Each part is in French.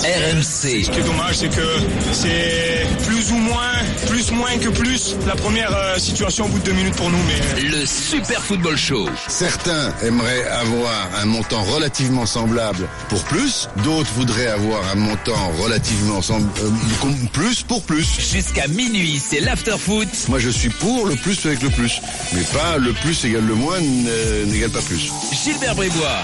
RMC. Ce qui est dommage, c'est que c'est plus moins que plus. La première situation au bout de 2 minutes pour nous. Mais le Super Football Show. Certains aimeraient avoir un montant relativement semblable pour plus. D'autres voudraient avoir un montant relativement plus pour plus. Jusqu'à minuit, c'est l'after-foot. Moi, je suis pour le plus avec le plus. Mais pas le plus égale le moins n'égale pas plus. Gilbert Brébois.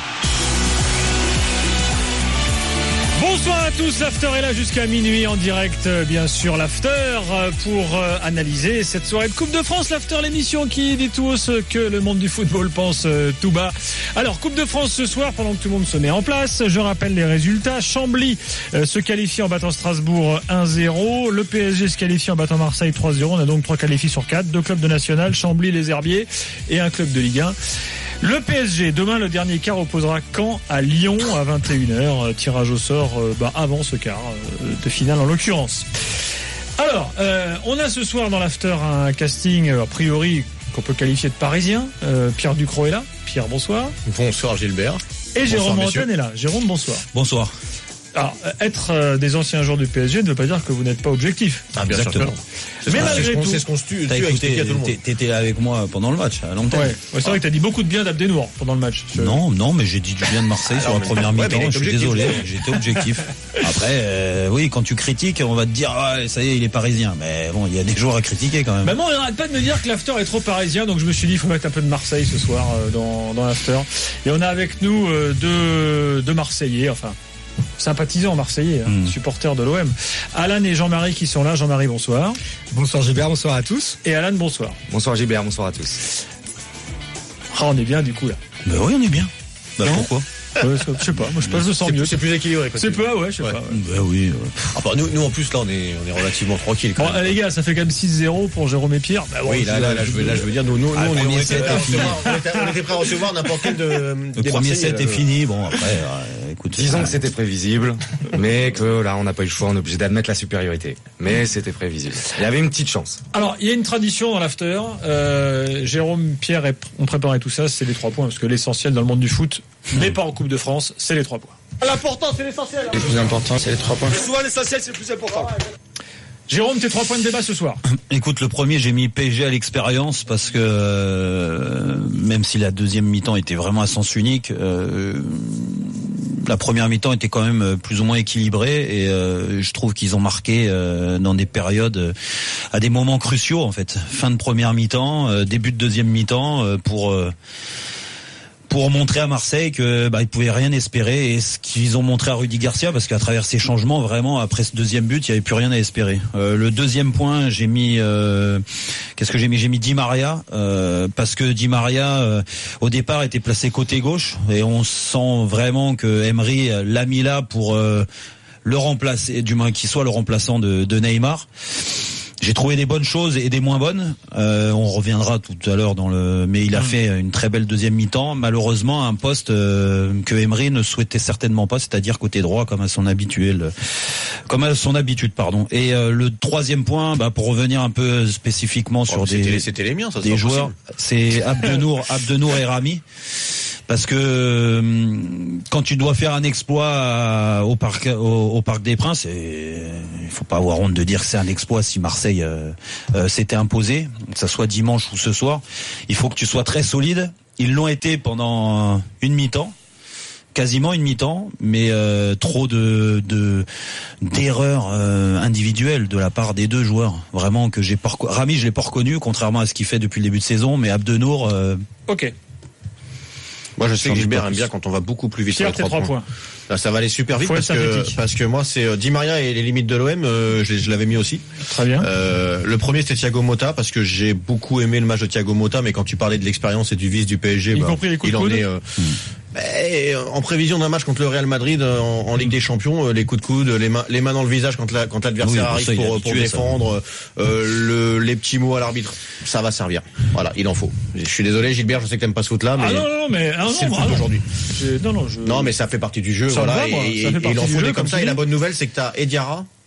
Bonsoir à tous, l'after est là jusqu'à minuit en direct, bien sûr, l'after pour analyser cette soirée de Coupe de France. L'after, l'émission qui dit tout ce que le monde du football pense tout bas. Alors, Coupe de France ce soir, pendant que tout le monde se met en place, je rappelle les résultats. Chambly se qualifie en battant Strasbourg 1-0. Le PSG se qualifie en battant Marseille 3-0. On a donc 3 qualifiés sur 4. 2 clubs de national, Chambly, les Herbiers et un club de Ligue 1. Le PSG, demain, le dernier quart opposera Caen à Lyon à 21h. Tirage au sort avant ce quart de finale en l'occurrence. Alors, on a ce soir dans l'after un casting a priori qu'on peut qualifier de parisien. Pierre Ducrot est là. Pierre, bonsoir. Bonsoir Gilbert. Et Jérôme Rotten est là. Jérôme, bonsoir. Bonsoir. Alors, être des anciens joueurs du PSG ne veut pas dire que vous n'êtes pas objectif. Ah, bien sûr. Mais malgré tout, c'est ce qu'on se tue à expliquer à tout le monde. T'étais là avec moi pendant le match, à l'antenne. Ouais, c'est vrai que t'as dit beaucoup de bien d'Abdenour pendant le match. Non, mais j'ai dit du bien de Marseille sur la première mi-temps. Je suis désolé, j'étais objectif. Après, oui, quand tu critiques, on va te dire, ça y est, il est parisien. Mais bon, il y a des joueurs à critiquer quand même. Mais moi, on n'arrête pas de me dire que l'after est trop parisien, donc je me suis dit, il faut mettre un peu de Marseille ce soir dans l'after. Et on a avec nous deux Marseillais, enfin, sympathisants marseillais, supporters de l'OM. Alan et Jean-Marie qui sont là. Jean-Marie, bonsoir. Bonsoir Gilbert, bonsoir à tous. Et Alan, bonsoir. Bonsoir Gilbert, bonsoir à tous. Ah, on est bien du coup là. Ben oui, on est bien. Pourquoi? Je sais pas, moi je me sens mieux. C'est plus équilibré. C'est pas, je sais pas. Ben oui. Nous en plus là on est relativement tranquille. Bon, les gars, ça fait quand même 6-0 pour Jérôme et Pierre. Bah, oui, là je veux dire, nous on était prêts à recevoir n'importe quel le premier set est fini. Bon après, écoute. Disons que c'était prévisible, mais que là on n'a pas eu le choix, on est obligé d'admettre la supériorité. Mais c'était prévisible. Il y avait une petite chance. Alors il y a une tradition dans l'after. Jérôme, Pierre ont préparé tout ça, c'est les 3 points parce que l'essentiel dans le monde du foot, mais pas en Coupe de France, c'est les 3 points. L'important, c'est l'essentiel. Le plus important, c'est les 3 points. souvent l'essentiel, c'est le plus important. Jérôme, tes 3 points de débat ce soir. Écoute, le premier, j'ai mis PSG à l'expérience parce que même si la deuxième mi-temps était vraiment à sens unique, la première mi-temps était quand même plus ou moins équilibrée et je trouve qu'ils ont marqué dans des périodes à des moments cruciaux en fait. Fin de première mi-temps, début de deuxième mi-temps pour montrer à Marseille que ils pouvaient rien espérer et ce qu'ils ont montré à Rudy Garcia parce qu'à travers ces changements vraiment après ce deuxième but il y avait plus rien à espérer. Le deuxième point j'ai mis j'ai mis Di Maria parce que Di Maria au départ était placé côté gauche et on sent vraiment que Emery l'a mis là pour le remplacer, du moins qu'il soit le remplaçant de Neymar. J'ai trouvé des bonnes choses et des moins bonnes. On reviendra tout à l'heure mais il a fait une très belle deuxième mi-temps. Malheureusement, un poste que Emery ne souhaitait certainement pas, c'est-à-dire côté droit, comme à son habitude, pardon. Et le troisième point, pour revenir un peu spécifiquement sur c'était les miens, ça des joueurs, c'est Abdenour et Rami. Parce que quand tu dois faire un exploit au Parc des Princes, il faut pas avoir honte de dire que c'est un exploit si Marseille s'était imposé, que ça soit dimanche ou ce soir. Il faut que tu sois très solide. Ils l'ont été pendant une mi-temps, quasiment une mi-temps, mais trop d'erreurs individuelles de la part des deux joueurs. Vraiment que Rami, je l'ai pas reconnu, contrairement à ce qu'il fait depuis le début de saison, mais Abdenour. Ok. Moi, je sais que Gilbert aime bien quand on va beaucoup plus vite sur les 3 points. Là, ça va aller super vite parce que moi, c'est Di Maria et les limites de l'OM, je l'avais mis aussi. Très bien. Le premier, c'était Thiago Motta parce que j'ai beaucoup aimé le match de Thiago Motta, mais quand tu parlais de l'expérience et du vice du PSG, il en est en prévision d'un match contre le Real Madrid en Ligue des Champions, les coups de coude, les mains dans le visage quand l'adversaire arrive pour défendre, les petits mots à l'arbitre, ça va servir. Voilà, il en faut. Je suis désolé Gilbert, je sais que t'aimes pas ce foot là, mais c'est le foot d'aujourd'hui. Non, mais ça fait partie du jeu, voilà, et il en faut des comme ça. Et la bonne nouvelle, c'est que t'as Ediara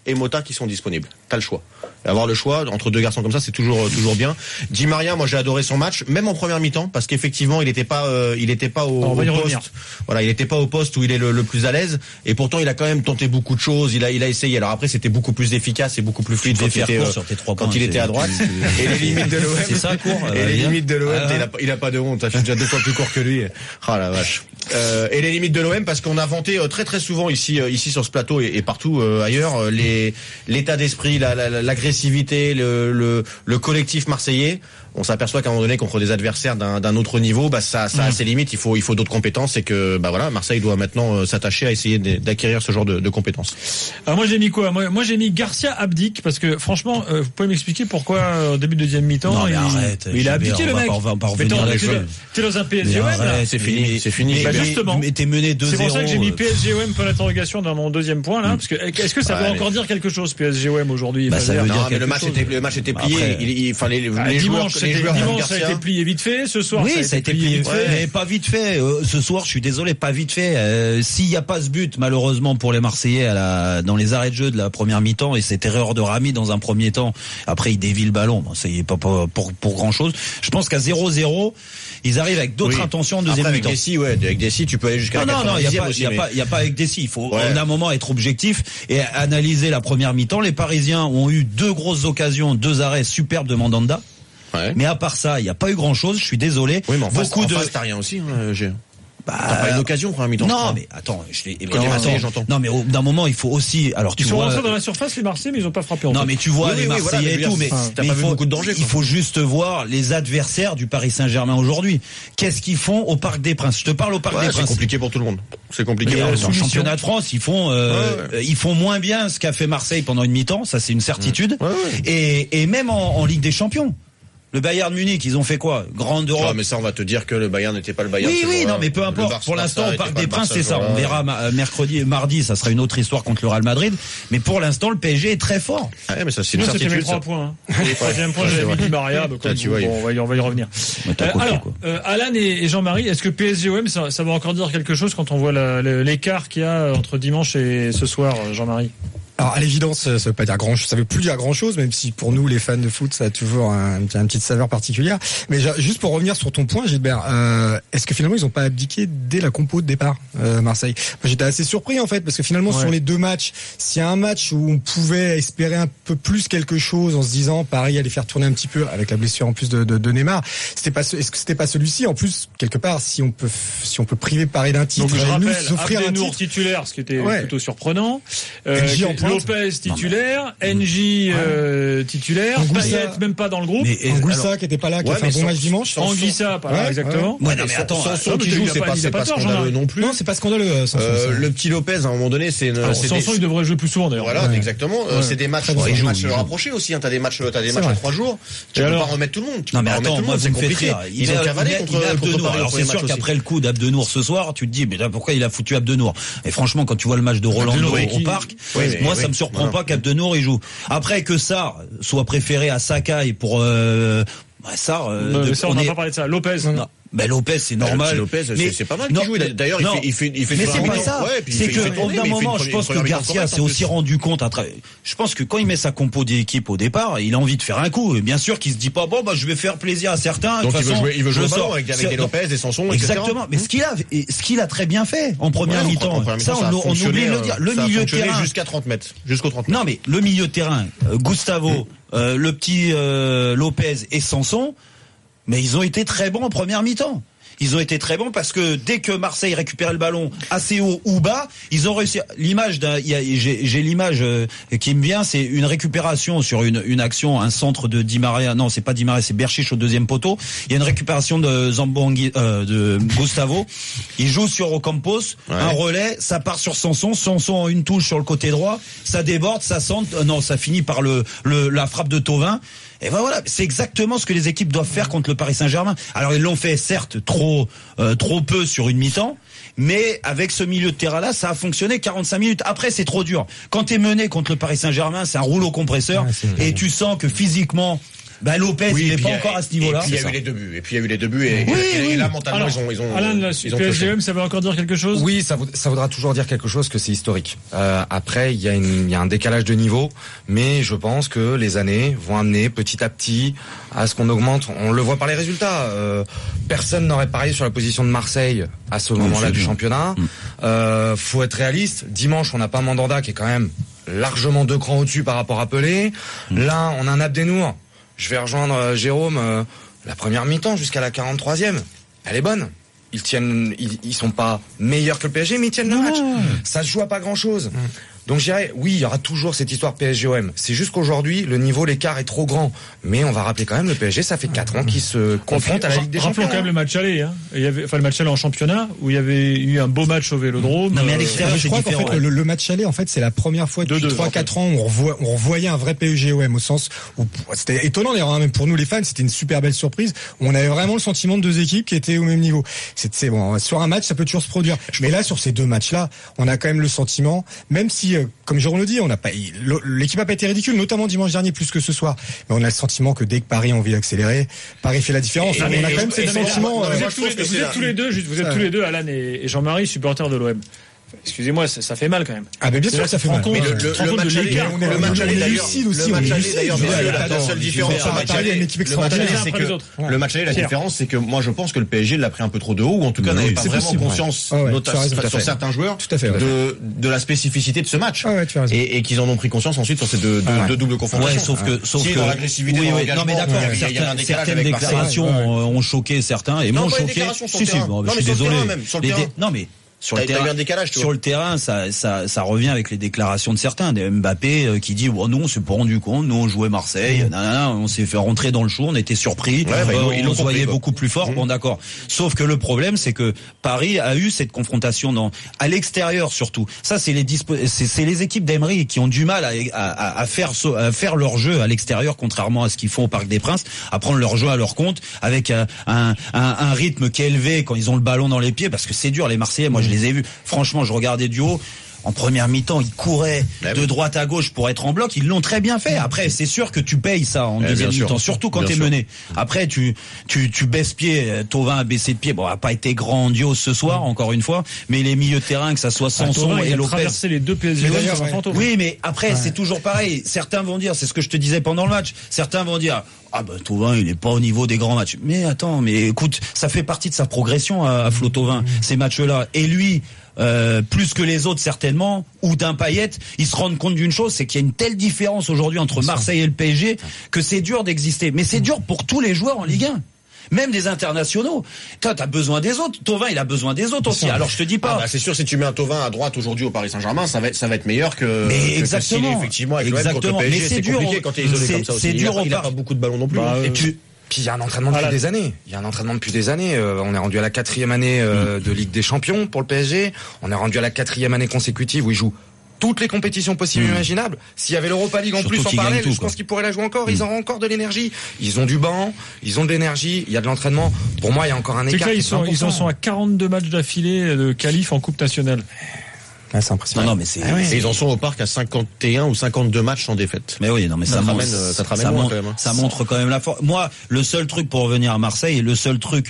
et Mota qui sont disponibles. T'as le choix. Avoir le choix entre deux garçons comme ça, c'est toujours bien. Di Maria, moi j'ai adoré son match, même en première mi-temps, parce qu'effectivement il était pas au poste. Voilà, il était pas au poste où il est le plus à l'aise, et pourtant il a quand même tenté beaucoup de choses. Il a essayé. Alors après c'était beaucoup plus efficace et beaucoup plus fluide quand il était à droite. Et les limites de l'OM, c'est ça court. Et les limites de l'OM, il a pas de honte. Je suis déjà 2 fois plus court que lui. Ah la vache. Et les limites de l'OM, parce qu'on a vanté très très souvent ici sur ce plateau et partout ailleurs l'état d'esprit, l'agressivité, le collectif marseillais. On s'aperçoit qu'à un moment donné, contre des adversaires d'un autre niveau, ça a ses limites. Il faut d'autres compétences, et que Marseille doit maintenant s'attacher à essayer d'acquérir ce genre de compétences. Alors moi j'ai mis quoi ? Moi j'ai mis Garcia abdique, parce que franchement, vous pouvez m'expliquer pourquoi au début de deuxième mi-temps il a abdiqué, le mec. On va revenir là-dessus. T'es dans un PSG-OM là. C'est fini. Justement. Mais t'es mené 2-0. C'est pour ça que j'ai mis PSG-OM pour l'interrogation dans mon deuxième point là, parce que est-ce que ça veut encore dire quelque chose PSG-OM aujourd'hui ? Ça veut dire le match était plié. Les joueurs. Dimanche, ça a été plié vite fait. Ce soir, ça a été plié vite fait. Mais pas vite fait. Ce soir, je suis désolé, pas vite fait. S'il n'y a pas ce but, malheureusement pour les Marseillais dans les arrêts de jeu de la première mi-temps, et cette erreur de Rami dans un premier temps, après il dévie le ballon. Ça y est pas pour grand chose. Je pense qu'à 0-0, ils arrivent avec d'autres intentions en deuxième mi-temps. Avec Dessy, tu peux aller jusqu'à la 90e aussi. Il y a pas avec Dessy. Il faut à un moment être objectif et analyser la première mi-temps. Les Parisiens ont eu 2 grosses occasions, 2 arrêts superbes de Mandanda. Ouais. Mais à part ça, il n'y a pas eu grand-chose. Je suis désolé. Oui, mais en face, t'as rien aussi. T'as pas une occasion pour un mi-temps. Non, mais attends, j'entends. Non, mais d'un moment, il faut aussi. Alors, ils sont rentrés dans la surface, les Marseillais, mais ils ont pas frappé. Non, mais tu vois les Marseillais et tout, mais t'as pas vu beaucoup de danger. Il faut juste voir les adversaires du Paris Saint-Germain aujourd'hui. Qu'est-ce qu'ils font au Parc des Princes ? Je te parle au Parc des Princes. C'est compliqué pour tout le monde. C'est compliqué. En championnat de France, ils font moins bien ce qu'a fait Marseille pendant une mi-temps. Ça, c'est une certitude. Et même en Ligue des Champions. Le Bayern Munich, ils ont fait quoi ? Grande Europe. Mais ça, on va te dire que le Bayern n'était pas le Bayern. Oui, non, mais peu importe. Pour l'instant, au Parc des Princes, c'est ça. On verra mercredi et mardi, ça sera une autre histoire contre le Real Madrid. Mais pour l'instant, le PSG est très fort. Mais ça, c'est une certitude. C'était mes 3 points. Le troisième point, j'avais mis Di Maria. On va y revenir. Alors, Alan et Jean-Marie, est-ce que PSG-OM, ça va encore dire quelque chose quand on voit l'écart qu'il y a entre dimanche et ce soir, Jean-Marie ? Alors à l'évidence, ça veut pas dire ça veut plus dire grand chose, même si pour nous les fans de foot, ça a toujours une petite saveur particulière. Mais juste pour revenir sur ton point, Gilbert, est-ce que finalement ils ont pas abdiqué dès la compo de départ, Marseille ? Moi, j'étais assez surpris en fait, parce que finalement sur les 2 matchs, s'il y a un match où on pouvait espérer un peu plus quelque chose en se disant Paris allait faire tourner un petit peu avec la blessure en plus de Neymar, est-ce que c'était pas celui-ci ? En plus quelque part, si on peut priver Paris d'un titre, donc je rappelle, s'offrir un titre titulaire, ce qui était plutôt surprenant. Lopez titulaire, NJ titulaire, Payet même pas dans le groupe. Anguissa qui était pas là, qui a fait un bon match dimanche. Anguissa, pas là, exactement. Ouais, non, mais attends, Sanson qui joue, c'est pas scandaleux non plus. Non, c'est pas scandaleux, Sanson. Le petit Lopez, à un moment donné, Sanson, il devrait jouer plus souvent, d'ailleurs. Voilà, exactement. C'est des matchs rapprochés aussi, t'as des matchs à 3 jours. Tu peux pas remettre tout le monde. Non, mais attends, moi, vous me faites rire. Ils ont cavalé contre Paris. Alors, c'est sûr qu'après le coup d'Abdenour ce soir, tu te dis, mais pourquoi il a foutu Abdenour? Et franchement, quand tu vois le match de Rolando au Parc, moi, ça me surprend pas qu'Abdenour il joue. Après que ça soit préféré à Sakai pour ça, on n'a pas parlé de ça. Lopez. Non. Ben Lopez, c'est normal. Lopez, c'est pas mal qu'il joue. D'ailleurs, il fait. Mais c'est pas ça. C'est que au bout d'un moment, je pense que Garcia s'est aussi rendu compte. Je pense que quand il met sa compo d'équipe au départ, il a envie de faire un coup. Et bien sûr qu'il se dit pas je vais faire plaisir à certains. Donc il veut jouer au ballon avec des Lopez, des Sanson, etc. Exactement. Mais ce qu'il a très bien fait en première mi-temps. Ça, on oublie de le dire. Le milieu de terrain jusqu'à 30 mètres, jusqu'aux 30 mètres. Non, mais le milieu de terrain, Gustavo, le petit Lopez et Sanson. Mais ils ont été très bons en première mi-temps. Ils ont été très bons parce que dès que Marseille récupérait le ballon assez haut ou bas, ils ont réussi. L'image j'ai l'image qui me vient, c'est une récupération sur une action, un centre de Di Maria. Non, c'est pas Di Maria, c'est Berchiche au deuxième poteau. Il y a une récupération de de Gustavo. Il joue sur Ocampos, un relais, ça part sur Sanson. Sanson en une touche sur le côté droit, ça déborde, ça centre. Non, ça finit par la frappe de Thauvin. Et ben voilà, c'est exactement ce que les équipes doivent faire contre le Paris Saint-Germain. Alors ils l'ont fait certes trop peu sur une mi-temps, mais avec ce milieu de terrain là, ça a fonctionné 45 minutes. Après c'est trop dur. Quand t'es mené contre le Paris Saint-Germain, c'est un rouleau compresseur et tu sens que physiquement Lopez, il n'est pas encore à ce niveau-là. Et puis il y a eu les deux buts. Et là, mentalement, ils ont. Alain, PSGM, ça veut encore dire quelque chose? Oui, ça voudra toujours dire quelque chose, que c'est historique. Après, il y a un décalage de niveau, mais je pense que les années vont amener petit à petit à ce qu'on augmente. On le voit par les résultats. Personne n'aurait parié sur la position de Marseille à ce moment-là du championnat. Faut être réaliste. Dimanche, on n'a pas Mandanda qui est quand même largement 2 crans au-dessus par rapport à Pelé. Là, on a un Abdenour. Je vais rejoindre Jérôme. La première mi-temps jusqu'à la 43e, elle est bonne. Ils sont pas meilleurs que le PSG, mais ils tiennent le match. Ça se joue à pas grand-chose. Donc je dirais, oui, il y aura toujours cette histoire PSG-OM. C'est juste qu'aujourd'hui, le niveau, l'écart est trop grand. Mais on va rappeler quand même, le PSG, ça fait 4 ans qu'ils se confrontent à la Ligue des Champions. Rappelons quand même le match aller. Le match aller en championnat, où il y avait eu un beau match au Vélodrome. Non, mais à l'extérieur, je crois qu'en fait, le match aller, en fait, c'est la première fois depuis 3-4 ans où on revoyait un vrai PSG-OM, au sens où c'était étonnant d'ailleurs, même pour nous les fans, c'était une super belle surprise. On avait vraiment le sentiment de 2 équipes qui étaient au même niveau. C'est bon, sur un match, ça peut toujours se produire. Mais là, sur ces 2 matchs-là, on a quand même le sentiment, même si, comme Jérôme le dit, l'équipe a pas été ridicule, notamment dimanche dernier plus que ce soir. Mais on a le sentiment que dès que Paris a envie d'accélérer, Paris fait la différence. On a quand même ce sentiment. Vous êtes tous les deux, Alan et Jean-Marie, supporters de l'OM. Excusez-moi, ça fait mal quand même. Ah ben bien sûr que ça fait mal. Mais le match aller d'ailleurs, la seule différence sur le match aller, la différence, c'est que moi je pense que le PSG l'a pris un peu trop de haut, ou en tout cas n'avait pas vraiment conscience, notamment sur certains joueurs, de la spécificité de ce match, et qu'ils en ont pris conscience ensuite sur ces deux doubles confrontations. Sauf que dans l'agressivité, non mais d'accord, certaines déclarations ont choqué certains et m'ont choqué. Si, je suis désolé. Non mais sur le terrain, ça revient avec les déclarations de certains, des Mbappé qui dit nous on s'est pas rendu compte, nous on jouait Marseille, on s'est fait rentrer dans le show, on était surpris, on se voyait beaucoup plus fort. Bon d'accord. Sauf que le problème c'est que Paris a eu cette confrontation à l'extérieur surtout. Ça c'est les équipes d'Emery qui ont du mal à faire leur jeu à l'extérieur, contrairement à ce qu'ils font au Parc des Princes, à prendre leur jeu à leur compte avec un rythme qui est élevé quand ils ont le ballon dans les pieds, parce que c'est dur les Marseillais. Moi je les ai vus, franchement je regardais du haut, en première mi-temps ils couraient de droite à gauche pour être en bloc, ils l'ont très bien fait. Après c'est sûr que tu payes ça en deuxième mi-temps, surtout quand t'es mené. Après tu baisses pied, Thauvin a baissé de pied, bon a pas été grandiose ce soir encore une fois, mais les milieux de terrain, que ça soit Sanson et Lopez, traversé les deux PSG sans fantôme. Oui mais après c'est toujours pareil, certains vont dire, c'est ce que je te disais pendant le match, certains vont dire Thauvin il est pas au niveau des grands matchs. Mais attends, mais écoute, ça fait partie de sa progression à Flo Thauvin, ces matchs-là. Et lui, plus que les autres certainement, ou d'un Payet, ils se rendent compte d'une chose, c'est qu'il y a une telle différence aujourd'hui entre Marseille et le PSG que c'est dur d'exister. Mais c'est dur pour tous les joueurs en Ligue 1. Même des internationaux. Toi, t'as besoin des autres. Thauvin, il a besoin des autres aussi. Alors, je te dis pas. C'est sûr, si tu mets un Thauvin à droite aujourd'hui au Paris Saint-Germain, ça va être meilleur que. Mais exactement. Effectivement, avec le PSG, mais c'est compliqué quand t'es isolé comme ça aussi. C'est dur. Il a pas beaucoup de ballons non plus. Et puis il y a un entraînement depuis des années. On est rendu à la 4e année de Ligue des Champions pour le PSG. On est rendu à la 4e année consécutive où il joue toutes les compétitions possibles et imaginables. S'il y avait l'Europa League en plus en parallèle, je pense qu'ils pourraient la jouer encore. Ils auront encore de l'énergie. Ils ont du banc, ils ont de l'énergie, il y a de l'entraînement. Pour moi, il y a encore un écart. Ils en sont à 42 matchs d'affilée de qualif en Coupe nationale. C'est impressionnant. Non, mais c'est. Et ils en sont au parc à 51 ou 52 matchs sans défaite. Mais oui, non, mais ça montre quand même la force. Moi, le seul truc pour revenir à Marseille, le seul truc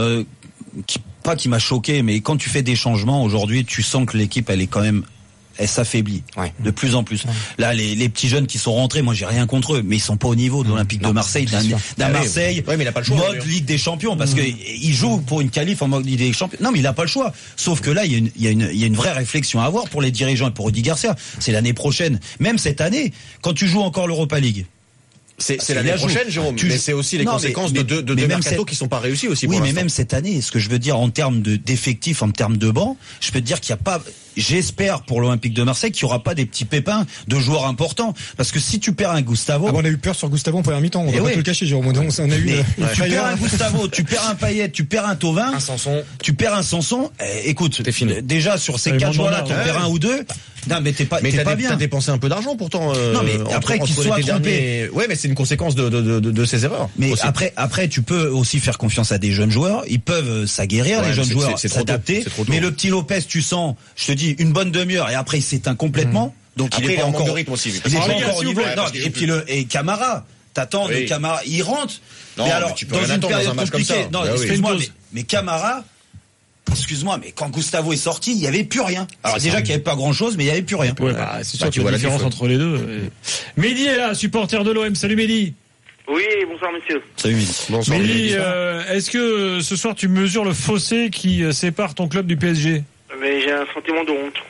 qui m'a choqué, mais quand tu fais des changements aujourd'hui, tu sens que l'équipe elle est quand même. Elle s'affaiblit de plus en plus. Là, les petits jeunes qui sont rentrés, moi j'ai rien contre eux, mais ils sont pas au niveau de l'Olympique de Marseille, d'un Marseille mais il a pas le choix, mode Ligue des Champions, parce que il joue pour une qualif en mode Ligue des Champions. Non, mais il a pas le choix. Sauf que là, il y a une vraie réflexion à avoir pour les dirigeants et pour Rudy Garcia. C'est l'année prochaine, même cette année, quand tu joues encore l'Europa League. C'est l'année prochaine, Jérôme. Mais c'est aussi les conséquences de deux mercato qui sont pas réussis aussi. Oui, mais même cette année, ce que je veux dire en termes d'effectifs, en termes de banc, je peux te dire qu'il n'y a pas. J'espère pour l'Olympique de Marseille qu'il n'y aura pas des petits pépins de joueurs importants. Parce que si tu perds un Gustavo. On a eu peur sur Gustavo en première mi-temps. On va pas te le cacher, Jérôme. On a eu. Tu perds un Gustavo, tu perds un Payet, tu perds un Thauvin. Tu perds un Sanson. Écoute, déjà sur ces 4 joueurs-là, tu en perds un ou deux. Non, mais t'es pas bien. T'as dépensé un peu d'argent pourtant. Non, mais après qu'ils soient trompés. Ouais, mais c'est une conséquence de ces erreurs. Mais après, tu peux aussi faire confiance à des jeunes joueurs. Ils peuvent s'aguerrir, les jeunes joueurs, s'adapter. Mais le petit Lopez, tu sens, je te dis, une bonne demi-heure et après il s'éteint complètement. Donc après, il est pas encore de rythme aussi. Il est pas encore au niveau. Et puis et Camara. T'attends de Camara, il rentre. Non, mais alors, tu peux dans rien une attendre période dans un match compliquée. comme ça. Non, Bah excuse-moi, mais Camara, excuse-moi, mais quand Gustavo est sorti, il n'y avait plus rien. Alors déjà qu'il n'y avait pas grand-chose, mais il n'y avait plus rien. Ouais, c'est sûr qu'il y a la différence entre les deux. Mehdi est là, supporter de l'OM. Salut Mehdi. Oui, bonsoir monsieur. Salut Mehdi. Bonsoir Mehdi. Est-ce que ce soir tu mesures le fossé qui sépare ton club du PSG? Mais j'ai un sentiment de honte.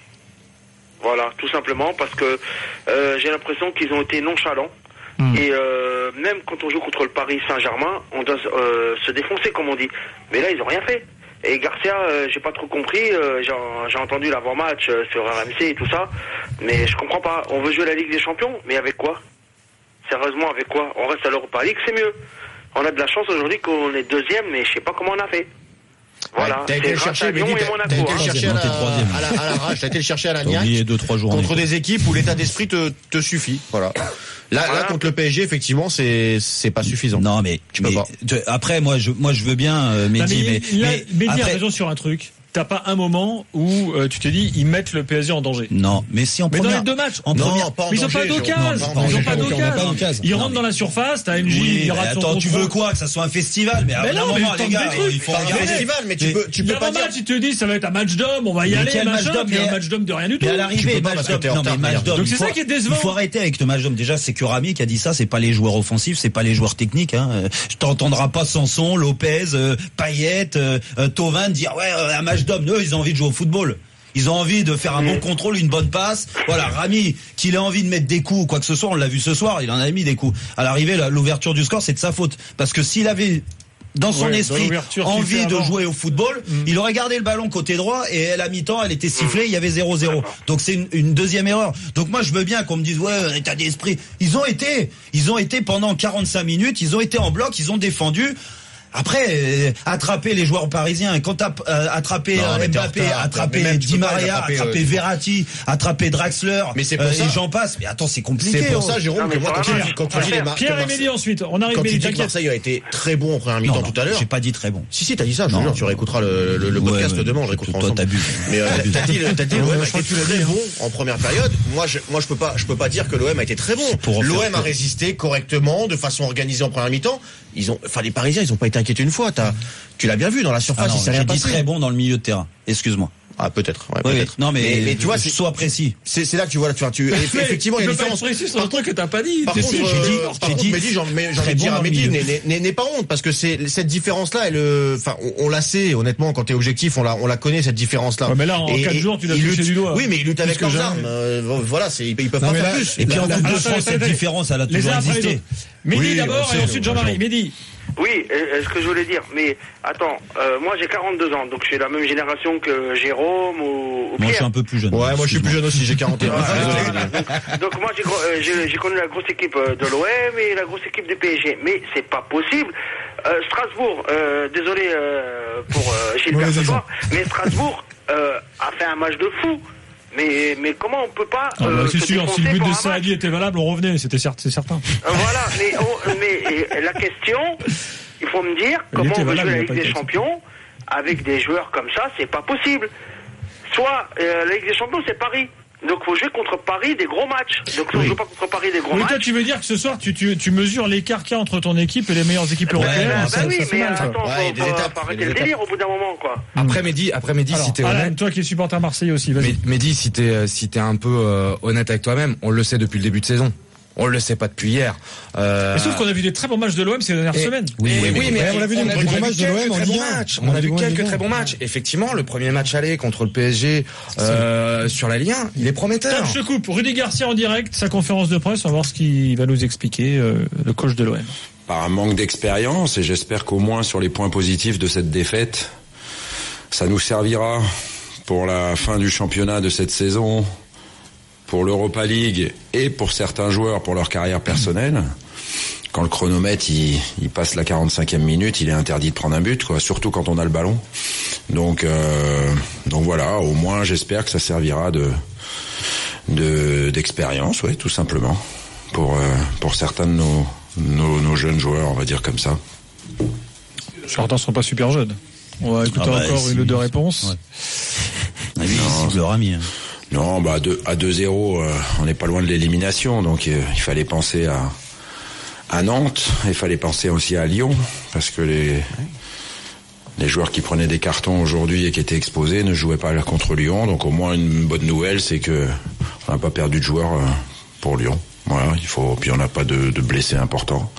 Voilà, tout simplement parce que j'ai l'impression qu'ils ont été nonchalants. Et même quand on joue contre le Paris Saint-Germain, on doit se défoncer comme on dit. Mais là, ils ont rien fait. Et Garcia, j'ai pas trop compris. J'ai entendu l'avant-match sur RMC et tout ça, mais je comprends pas. On veut jouer la Ligue des Champions, mais avec quoi? Sérieusement, avec quoi? On reste à l'Europa League, c'est mieux. On a de la chance aujourd'hui qu'on est deuxième, mais je sais pas comment on a fait. Voilà, t'as été le chercher à Lyon et Monaco. T'as été le chercher à la rage, t'as été le chercher à la niaque. Oublié 2-3 jours. Contre des équipes où l'état d'esprit te suffit. Voilà. Là, contre le PSG, effectivement, c'est pas suffisant. Non, mais après, moi, je veux bien, Mehdi, mais Mehdi a raison sur un truc. T'as pas un moment où tu te dis ils mettent le PSG en danger. Non, mais si en première. Mais dans les deux matchs. En première. Mais ils ont pas d'occasion. Ils ont pas d'occasion. Ils rentrent dans la surface. T'as NJ. Oui, attends, tu veux quoi? Que ça soit un festival? Mais à un moment, les gars, il faut regarder. Un festival, mais tu peux pas dire. Match, ils te disent ça va être un match d'homme. On va y aller. Un match d'homme de rien du tout. Mais à l'arrivée, match d'homme. Donc c'est ça qui est décevant. Il faut arrêter avec le match d'homme. Déjà, c'est que Rami qui a dit ça. C'est pas les joueurs offensifs, c'est pas les joueurs techniques. Je t'entendras pas Sanson, Lopez, Payet, Thauvin dire ouais un match d'homme. Eux, ils ont envie de jouer au football. Ils ont envie de faire un bon contrôle, une bonne passe. Voilà, Rami, qu'il ait envie de mettre des coups ou quoi que ce soit, on l'a vu ce soir, il en a mis des coups. À l'arrivée, l'ouverture du score, c'est de sa faute. Parce que s'il avait dans son esprit envie de jouer au football, il aurait gardé le ballon côté droit et à la mi-temps, elle était sifflée, il y avait 0-0. Donc c'est une deuxième erreur. Donc moi, je veux bien qu'on me dise, ouais, état d'esprit. Ils ont été pendant 45 minutes, ils ont été en bloc, ils ont défendu. Après, attraper les joueurs parisiens, et quand t'as attrapé Mbappé, attraper Di Maria, attraper Verratti, attraper Draxler, mais c'est pour ça. Et j'en passe. Mais attends, c'est compliqué. C'est pour ça, Jérôme, que moi, quand tu dis Pierre et Mehdi ensuite, on arrive. Quand tu dis que Marseille a été très bon en première mi-temps tout à l'heure. J'ai pas dit très bon. Si, t'as dit ça, je te jure, tu réécouteras le podcast demain, on réécoutera ensemble. Toi, t'abuses. Mais t'as dit l'OM a été très bon en première période. Moi, je peux pas dire que l'OM a été très bon. L'OM a résisté correctement, de façon organisée en première mi-temps. Les Parisiens, ils ont pas été inquiétés une fois. Tu l'as bien vu dans la surface, il s'est rien passé. J'ai dit très bon dans le milieu de terrain. Excuse-moi. Ah, peut-être. Ouais, oui, peut-être. Non, mais tu vois, sois précis. C'est là que tu vois, effectivement, il y a une différence. Précis sur un truc que t'as pas dit. Par contre, Mehdi, j'ai envie de dire à Mehdi, n'aie pas honte, parce que cette différence-là, on la sait, honnêtement, quand t'es objectif, on la connaît, cette différence-là. Ouais, mais là, en 4 jours, tu l'as touché du doigt. Oui, mais ils luttent avec leurs armes. Voilà, ils peuvent pas faire plus. Et puis, en Coupe de France, cette différence, elle a toujours existé. Mehdi d'abord, et ensuite Jean-Marie. Mehdi. Oui, ce que je voulais dire, mais attends, moi j'ai 42 ans, donc je suis la même génération que Jérôme ou Pierre. Moi je suis un peu plus jeune. Ouais, moi je suis plus jeune aussi, j'ai 41 ans. Donc moi j'ai connu la grosse équipe de l'OM et la grosse équipe du PSG, mais c'est pas possible. Strasbourg, désolé pour Gilbert ce soir, mais Strasbourg a fait un match de fou. Mais comment on peut pas c'est sûr, si le but de Saadi était valable, on revenait, c'est certain. Voilà, mais la question, il faut me dire comment on veut jouer la Ligue des Champions avec des joueurs comme ça, c'est pas possible. Soit la Ligue des Champions, c'est Paris. Donc faut jouer contre Paris des gros matchs. Donc si on joue pas contre Paris des gros matchs. Mais toi tu veux dire que ce soir tu mesures l'écart qu'il y a entre ton équipe et les meilleures équipes européennes. Oui, mais attends, faut arrêter le délire au bout d'un moment, quoi. Après midi, si t'es honnête. Toi qui es supporter Marseille aussi, vas-y. Mehdi, si t'es un peu honnête avec toi-même, on le sait depuis le début de saison. On le sait pas depuis hier. Mais sauf qu'on a vu des très bons matchs de l'OM ces dernières semaines. Oui, mais on a vu des bons matchs de l'OM en Ligue 1. On a vu quelques très bons matchs. Effectivement, le premier match aller contre le PSG sur la Ligue 1, il est prometteur. Je te coupe. Rudy Garcia en direct, sa conférence de presse, on va voir ce qu'il va nous expliquer, le coach de l'OM. Par un manque d'expérience, et j'espère qu'au moins sur les points positifs de cette défaite, ça nous servira pour la fin du championnat de cette saison, pour l'Europa League et pour certains joueurs pour leur carrière personnelle. Quand le chronomètre il passe la 45e minute, il est interdit de prendre un but, quoi, surtout quand on a le ballon. Donc voilà, au moins j'espère que ça servira d'expérience, ouais, tout simplement, pour certains de nos jeunes joueurs, on va dire comme ça. Certains sont pas super jeunes. On va écouter encore une ou deux réponses. Ouais. C'est le Rami. Non, à 2-0, on n'est pas loin de l'élimination, donc il fallait penser à Nantes. Il fallait penser aussi à Lyon, parce que les joueurs qui prenaient des cartons aujourd'hui et qui étaient exposés ne jouaient pas contre Lyon. Donc au moins une bonne nouvelle, c'est que on n'a pas perdu de joueurs pour Lyon. Voilà, puis on n'a pas de blessés importants.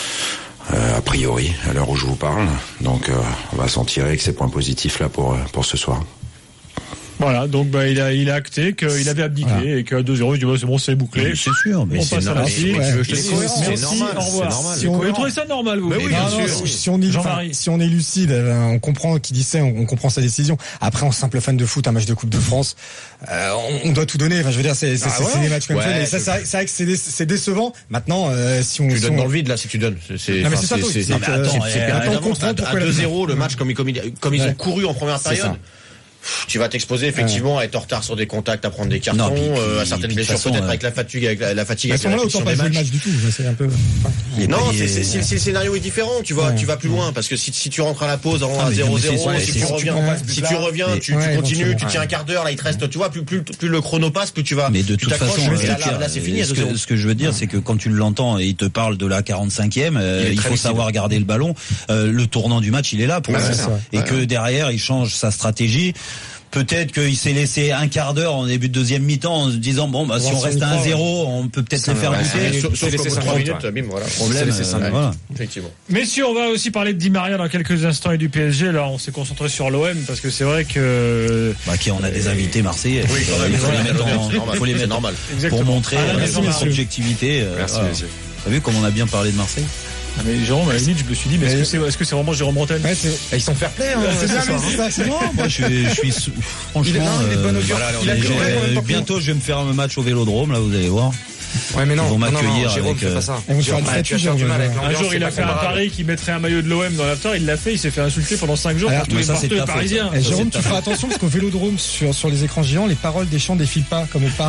A priori, à l'heure où je vous parle. Donc on va s'en tirer avec ces points positifs là pour ce soir. Voilà, donc il a acté qu'il avait abdiqué et qu'à 2-0, il dit c'est bon, c'est bouclé. C'est sûr, mais on passe à la suite. C'est normal. Au revoir. Si vous trouvez ça normal, vous? Oui, bien sûr. Si on est lucide, on comprend qui dit ça, on comprend sa décision. Après, en simple fan de foot, un match de Coupe de France, on doit tout donner. Enfin, je veux dire, c'est des matchs comme ça. Mais ça, c'est vrai que c'est décevant. Maintenant, si on... Tu donnes dans le vide, là, si tu donnes. Non, mais c'est ça, on comprend pourquoi à 2-0, le match, comme ils ont couru en première période. Tu vas t'exposer effectivement à être en retard sur des contacts, à prendre des cartons, à certaines blessures peut-être avec la fatigue, avec la fatigue. À ce moment-là, autant pas jouer le match du tout. C'est un peu. Non, si le scénario est différent, tu vas plus loin parce que si tu rentres à la pause en 0-0, si tu reviens, tu continues, tu tiens un quart d'heure, là il te reste, tu vois, plus le chrono passe, plus tu vas. Mais de toute façon, là c'est fini. Ce que je veux dire, c'est que quand tu l'entends et il te parle de la 45e, il faut savoir garder le ballon. Le tournant du match, il est là pour ça. Et que derrière, il change sa stratégie. Peut-être qu'il s'est laissé un quart d'heure en début de deuxième mi-temps en se disant si on reste à 1-0, on peut peut-être le faire buter. Sauf qu'au bout de 3 minutes, bim, voilà. Problème, voilà. Effectivement. Messieurs, on va aussi parler de Di Maria dans quelques instants et du PSG. Là, on s'est concentré sur l'OM parce que c'est vrai que... on a des invités marseillais. Oui, il faut les mettre normal. Pour montrer notre objectivité. Merci, messieurs. T'as vu comme on a bien parlé de Marseille? Mais Jérôme, à la limite, je me suis dit, mais est-ce que c'est vraiment Jérôme Bretagne? Ils sont fair play, c'est ça. Non, moi, je suis franchement, bientôt, je vais me faire un match au Vélodrome, là, vous allez voir. Ouais, mais non, ils vont m'accueillir Jérôme, avec. Fais pas ça. Tu vas faire du mal avec l'ambiance. Un jour, il a fait un pari qui mettrait un maillot de l'OM dans l'after. Il l'a fait. Il s'est fait insulter pendant 5 jours par tous les Parisiens. Jérôme, tu feras attention parce qu'au Vélodrome, sur les écrans géants, les paroles des chants défilent pas comme au parc.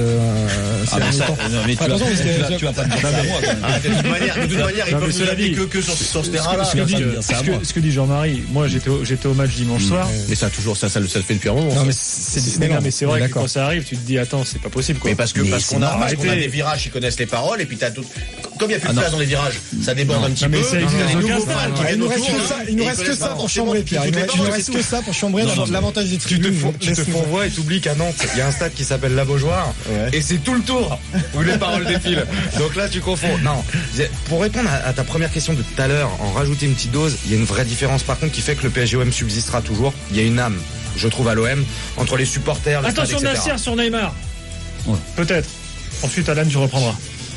Mais tu vas pas me dire ça à moi. De toute manière, ils peuvent nous appeler que sur ce terrain-là. Ce que dit Jean-Marie, moi, j'étais au match dimanche soir. Mais ça toujours, ça le fait depuis un moment. Non, mais c'est vrai que quand ça arrive, tu te dis, attends, c'est pas possible. Mais parce qu'on a des virages, ils connaissent les paroles et puis t'as tout. Comme il n'y a plus de place dans les virages, ça déborde un petit peu. Il nous reste que ça pour chambrer, Pierre. Il nous reste que ça pour chambrer l'avantage des tribunes. Tu te fourvoies et t'oublies qu'à Nantes, il y a un stade qui s'appelle la Beaujoire et c'est tout le tour où les paroles défilent. Donc là, tu confonds. Non, pour répondre à ta première question de tout à l'heure, en rajouter une petite dose, il y a une vraie différence par contre qui fait que le PSG-OM subsistera toujours. Il y a une âme, je trouve, à l'OM entre les supporters. Attention, Nasser sur Neymar. Peut-être. Ensuite, Alan, tu reprendras.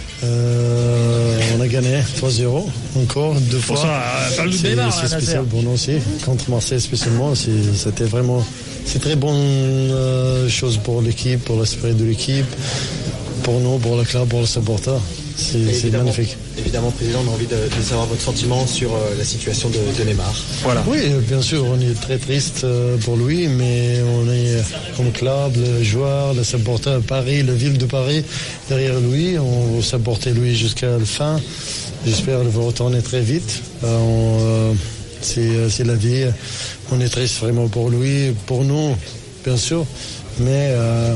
On a gagné 3-0 encore 2 fois. Pour ça, c'est spécial pour nous aussi. Contre Marseille spécialement, c'était vraiment très bonne chose pour l'équipe, pour l'esprit de l'équipe, pour nous, pour le club, pour le supporter. C'est magnifique. Évidemment, Président, on a envie de savoir votre sentiment sur la situation de Neymar. Voilà. Oui, bien sûr, on est très triste pour lui, mais on est comme club, le joueur, le supporter Paris, la ville de Paris derrière lui. On va supporter lui jusqu'à la fin. J'espère qu'il va retourner très vite. C'est la vie. On est triste vraiment pour lui, pour nous, bien sûr, mais...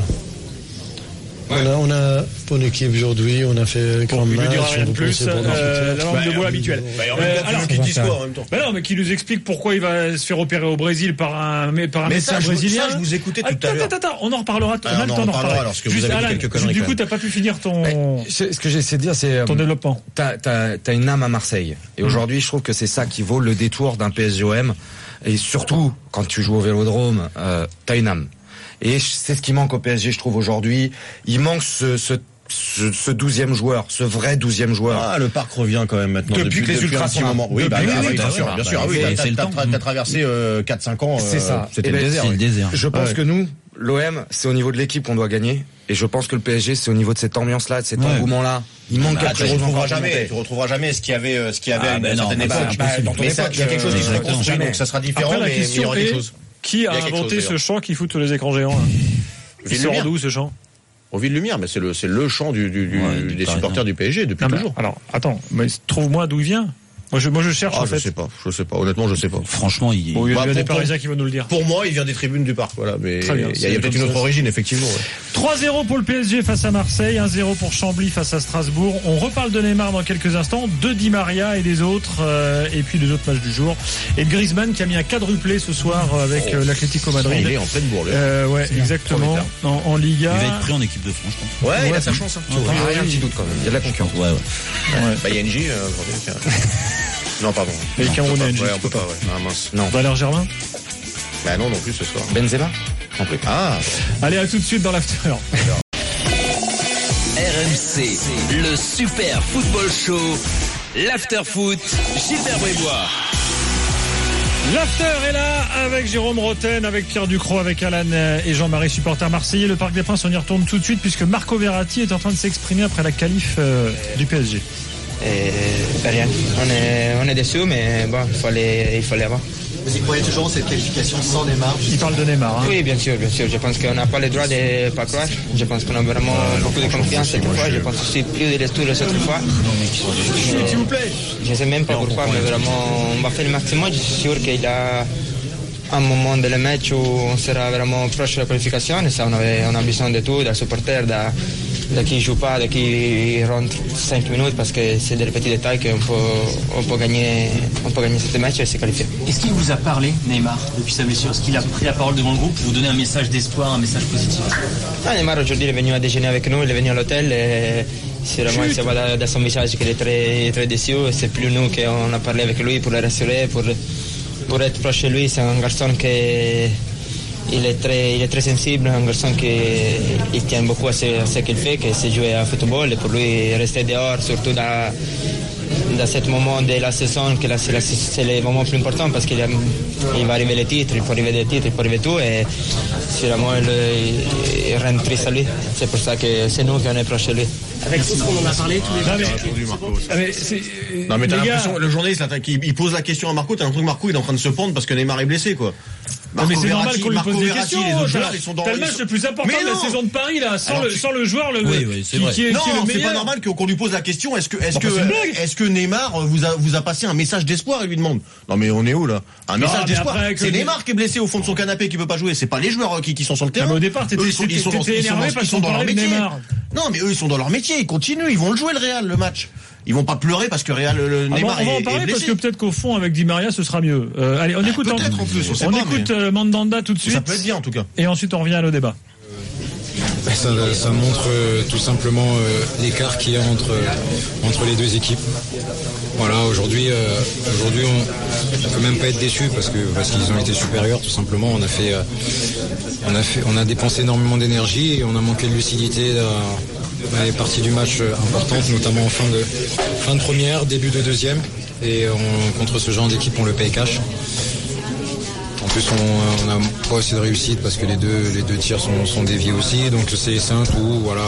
On a bonne équipe aujourd'hui, on a fait grand match. Il ne dira rien de plus, la langue de bois habituelle. Alors qu'ils disent quoi en même temps? Non, mais qui nous explique pourquoi il va se faire opérer au Brésil par un médecin brésilien. Ça, je vous écoutais tout à l'heure. Attends, on en reparlera. On a le temps d'en reparler. Alors, que vous avez dit quelques conneries. Du coup, t'as pas pu finir ce que j'essaie de dire, c'est ton développement. T'as une âme à Marseille. Et aujourd'hui, je trouve que c'est ça qui vaut le détour d'un PSG-OM. Et surtout, quand tu joues au Vélodrome, t'as une âme. Et c'est ce qui manque au PSG, je trouve, aujourd'hui. Il manque ce 12e joueur, ce vrai 12e joueur. Ah, le parc revient quand même maintenant. Depuis que les Ultras sont là. Oui, bien sûr. T'as traversé 4-5 ans. C'est ça. C'était le désert. Je pense que nous, l'OM, c'est au niveau de l'équipe qu'on doit gagner. Et je pense que le PSG, c'est au niveau de cette ambiance-là, de cet engouement-là. Il manque quelque chose. Tu retrouveras jamais ce qu'il y avait à une certaine époque. Mais ça, il y a quelque chose qui sera construit, donc ça sera différent, mais il y aura quelque chose. Qui a inventé ce chant qui fout tous les écrans géants? Il sort d'où ce chant? Au Ville-Lumière, mais c'est le chant des supporters du PSG depuis toujours. Alors, attends, mais trouve-moi d'où il vient. Moi je cherche en fait. Je sais pas. Honnêtement, je sais pas. Franchement, il y a des Parisiens qui vont nous le dire. Pour moi, il vient des tribunes du parc, voilà. Mais il y a peut-être une autre origine, effectivement. Ouais. 3-0 pour le PSG face à Marseille, 1-0 pour Chambly face à Strasbourg. On reparle de Neymar dans quelques instants, de Di Maria et des autres, et puis des autres matchs du jour. Et de Griezmann qui a mis un quadruplé ce soir avec l'Atlético Madrid. Il est en pleine bourre. Ouais, exactement. En Liga. Il va être pris en équipe de France, je pense. Ouais, il a sa chance. Il y a un petit doute quand même. Il y a de la concurrence. Ouais. Bah, ING, non, pardon. Et Camerounais, ouais, on peut pas, ouais. Ah, mince. Non. Valère Germain? Bah, non plus ce soir. Benzema? Ah. Allez, à tout de suite dans l'after. RMC, le super football show. L'after foot, Gilbert Brébois. L'after est là avec Jérôme Roten, avec Pierre Ducrot, avec Alan et Jean-Marie, supporter marseillais. Le Parc des Princes, on y retourne tout de suite puisque Marco Verratti est en train de s'exprimer après la qualif du PSG. Rien. On est déçus, mais bon, il fallait avoir. Vous y croyez toujours en cette qualification sans Neymar? Il parle de Neymar. Hein. Oui, bien sûr. Je pense qu'on n'a pas le droit de ne pas croire. Je pense qu'on a vraiment beaucoup de confiance cette fois. Je pense aussi plus de tous les autres fois. S'il vous plaît. Je ne sais même pas pourquoi, mais vraiment, on va faire le maximum. Je suis sûr qu'il y a un moment de le match où on sera vraiment proche de la qualification. Et ça, on a besoin de tout, des supporters, de qui ne joue pas, de qui rentre 5 minutes, parce que c'est des petits détails qu'on peut gagner ce match et se qualifier. Est-ce qu'il vous a parlé, Neymar, depuis sa blessure? Est-ce qu'il a pris la parole devant le groupe pour vous donner un message d'espoir, un message positif? Neymar, aujourd'hui, il est venu à déjeuner avec nous, il est venu à l'hôtel et c'est vraiment, il se voit dans son visage qu'il est très, très déçu. C'est plus nous qu'on a parlé avec lui pour le rassurer, pour être proche de lui. C'est un garçon qui... Il est très sensible, un garçon qui tient beaucoup à ce qu'il fait, que c'est jouer au football. Et pour lui, rester dehors, surtout dans ce moment de la saison, que c'est le moment plus important parce qu'il va arriver les titres, il faut arriver des titres, il faut arriver tout. Et c'est vraiment, il rend triste à lui. C'est pour ça que c'est nous qui on est proche de lui. Avec tout ce qu'on en a parlé tous les deux. Non mais t'as l'impression, le journaliste il pose la question à Marco, t'as l'impression que Marco il est en train de se pendre parce que Neymar est blessé quoi. Mais c'est normal qu'on lui pose des questions. Les autres joueurs, ils sont dans le match le plus important de la saison de Paris là, sans le joueur qui est non, le meilleur. C'est pas normal qu'on lui pose la question. Est-ce que Neymar vous a passé un message d'espoir? Il lui demande. Non mais on est où là? Un message d'espoir. C'est Neymar qui est blessé au fond de son canapé qui peut pas jouer. C'est pas les joueurs qui sont sur le terrain. Mais au départ, t'étais énervé parce qu'on parlait de Neymar. Non mais eux ils sont dans leur métier. Ils continuent. Ils vont le jouer le Real le match. Ils vont pas pleurer parce que Neymar est blessé. On va en parler parce que peut-être qu'au fond avec Di Maria ce sera mieux. Allez, on écoute Mandanda tout de suite. Ça peut être bien en tout cas. Et ensuite on revient à nos débats. Ça montre tout simplement l'écart qu'il y a entre les deux équipes. Voilà, aujourd'hui on peut même pas être déçu parce qu'ils ont été supérieurs tout simplement. On a dépensé énormément d'énergie et on a manqué de lucidité dans les parties du match importantes, notamment en fin de première, début de deuxième. Et contre ce genre d'équipe, on le paye cash. En plus, on n'a pas assez de réussite parce que les deux tirs sont déviés aussi. Donc c'est un tout, voilà.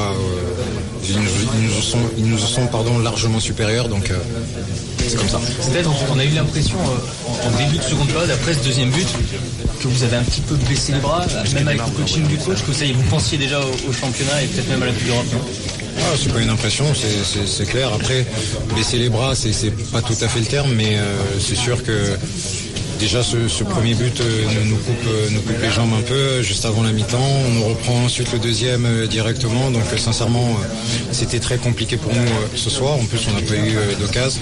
Ils nous sont largement supérieurs. Donc c'est comme ça. Peut-être on a eu l'impression en début de seconde période, après ce deuxième but, que vous avez un petit peu baissé les bras, même avec le coaching du coach, que ça y est, vous pensiez déjà au championnat et peut-être même à la Coupe d'Europe. C'est pas une impression, c'est clair. Après, baisser les bras, c'est pas tout à fait le terme, mais c'est sûr que déjà ce premier but nous coupe les jambes un peu juste avant la mi-temps. On nous reprend ensuite le deuxième directement. Donc sincèrement, c'était très compliqué pour nous ce soir. En plus, on n'a pas eu d'occasion.